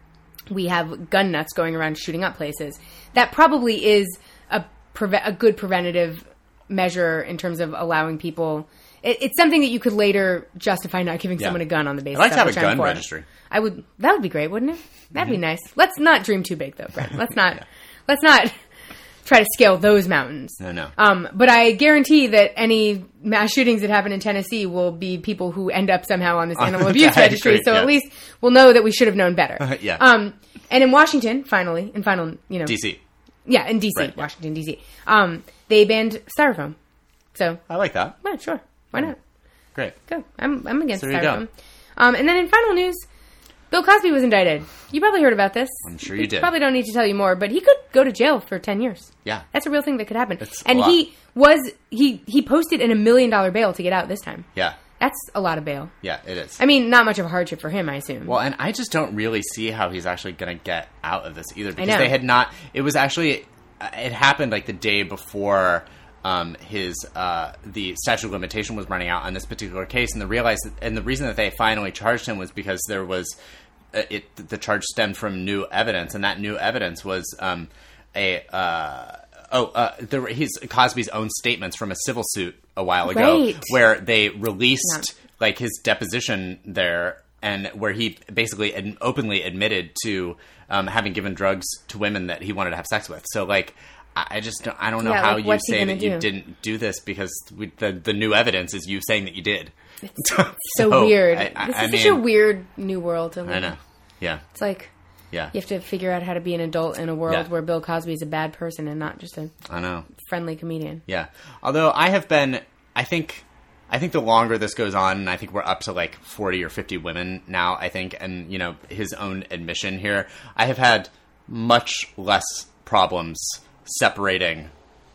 we have gun nuts going around shooting up places, that probably is a preve- a good preventative measure in terms of allowing people. It, it's something that you could later justify not giving Yeah. someone a gun on the basis. I'd like to of have a which I'm gun for. registry. I would. That would be great, wouldn't it? That'd be nice. Let's not dream too big, though, Brent. Let's not. Let's not try to scale those mountains. No, no. Um, but I guarantee that any mass shootings that happen in Tennessee will be people who end up somehow on this animal abuse I registry. agree, So yeah. at least we'll know that we should have known better. Yeah. Um, and in Washington, finally, in final, you know, D C. yeah, in D C, Right, yeah. Washington D C, um, they banned styrofoam. So, I like that. well, sure, why not? Great. Go. I'm I'm against So there you go. styrofoam. Um, and then in final news, Bill Cosby was indicted. You probably heard about this. I'm sure you did. Probably don't need to tell you more, but he could go to jail for ten years. Yeah. That's a real thing that could happen. It's a and lot. he was he he posted in a million dollar bail to get out this time. Yeah. That's a lot of bail. Yeah, it is. I mean, not much of a hardship for him, I assume. Well, and I just don't really see how he's actually going to get out of this either, because know. they had not. It was actually it happened like the day before um, his uh, the statute of limitation was running out on this particular case, and the realized that, and the reason that they finally charged him was because there was uh, it the charge stemmed from new evidence, and that new evidence was um, a. Uh, Oh, uh, there were his Cosby's own statements from a civil suit a while ago, Right. where they released Yeah. like his deposition there, and where he basically ad- openly admitted to um, having given drugs to women that he wanted to have sex with. So, like, I, I just don't, I don't know Yeah, how like, you what's he say gonna that you do? didn't do this, because we, the the new evidence is you saying that you did. so, weird. I, I, this I is mean, such a weird new world to live I in. know. Yeah. It's like Yeah. you have to figure out how to be an adult in a world Yeah. where Bill Cosby is a bad person and not just a I know. friendly comedian. Yeah. Although I have been, I think, I think the longer this goes on, and I think we're up to like forty or fifty women now, I think, and, you know, his own admission here, I have had much less problems separating.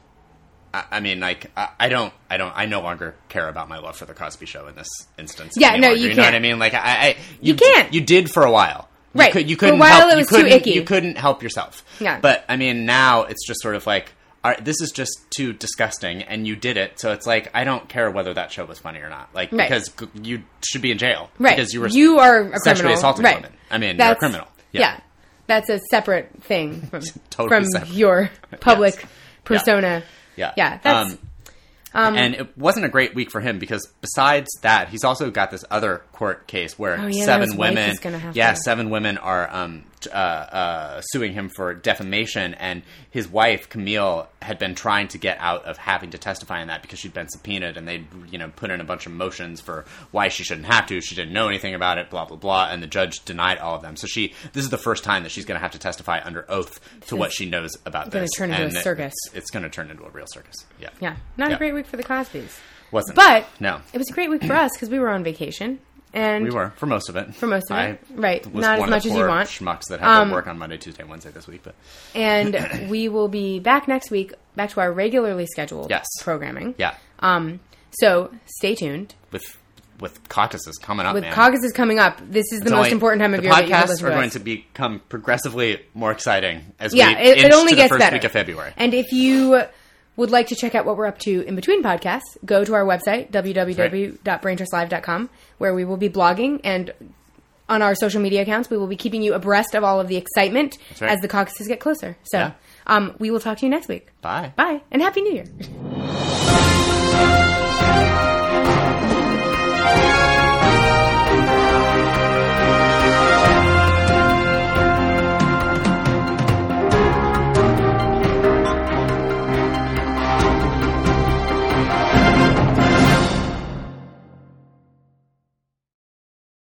I, I mean, like, I, I don't, I don't, I no longer care about my love for the Cosby Show in this instance. Yeah, any no, longer, you you know what I can't. mean? Like, I, I you, You can't. You did for a while. You Right. Could, you For a couldn't while help, it was you too couldn't, icky. You couldn't help yourself. Yeah. But, I mean, now it's just sort of like, all right, this is just too disgusting, and you did it. So it's like, I don't care whether that show was funny or not, like, Right. because g- you should be in jail, Right. Because you were you are a sexually criminal. assaulting right. women. I mean, That's, you're a criminal. Yeah. Yeah, That's a separate thing from, Totally from separate. your public Yes. persona. yeah, Yeah, that's- Um, and it wasn't a great week for him, because besides that, he's also got this other court case where Oh, yeah, seven his wife women, is gonna have yeah, to- seven women are um, t- uh, uh, suing him for defamation, and his wife Camille had been trying to get out of having to testify in that because she'd been subpoenaed, and they'd you know put in a bunch of motions for why she shouldn't have to. She didn't know anything about it, blah blah blah, and the judge denied all of them. So she, this is the first time that she's going to have to testify under oath to what she knows about gonna this. turn into a and circus. It's, it's going to turn into a real circus. Yeah, Yeah, not Yeah. a great week for the Cosbys. Wasn't, But no. it was a great week for us because we were on vacation. And We were, for most of it. For most of I it, right. was Not as one much of as the you poor want. schmucks that had Um, to work on Monday, Tuesday, Wednesday this week. But And we will be back next week, back to our regularly scheduled Yes. programming. yeah, Um, so stay tuned. with with caucuses coming up, With man. caucuses coming up, this is the It's most only- important time of the year that you can podcasts listen are to going us. to become progressively more exciting as Yeah, we it, inch it only to gets the first better. week of February. And if you would like to check out what we're up to in between podcasts, go to our website, w w w dot brain trust live dot com, where we will be blogging, and on our social media accounts, we will be keeping you abreast of all of the excitement right. as the caucuses get closer. So Yeah. um, we will talk to you next week. Bye. Bye, and Happy New Year.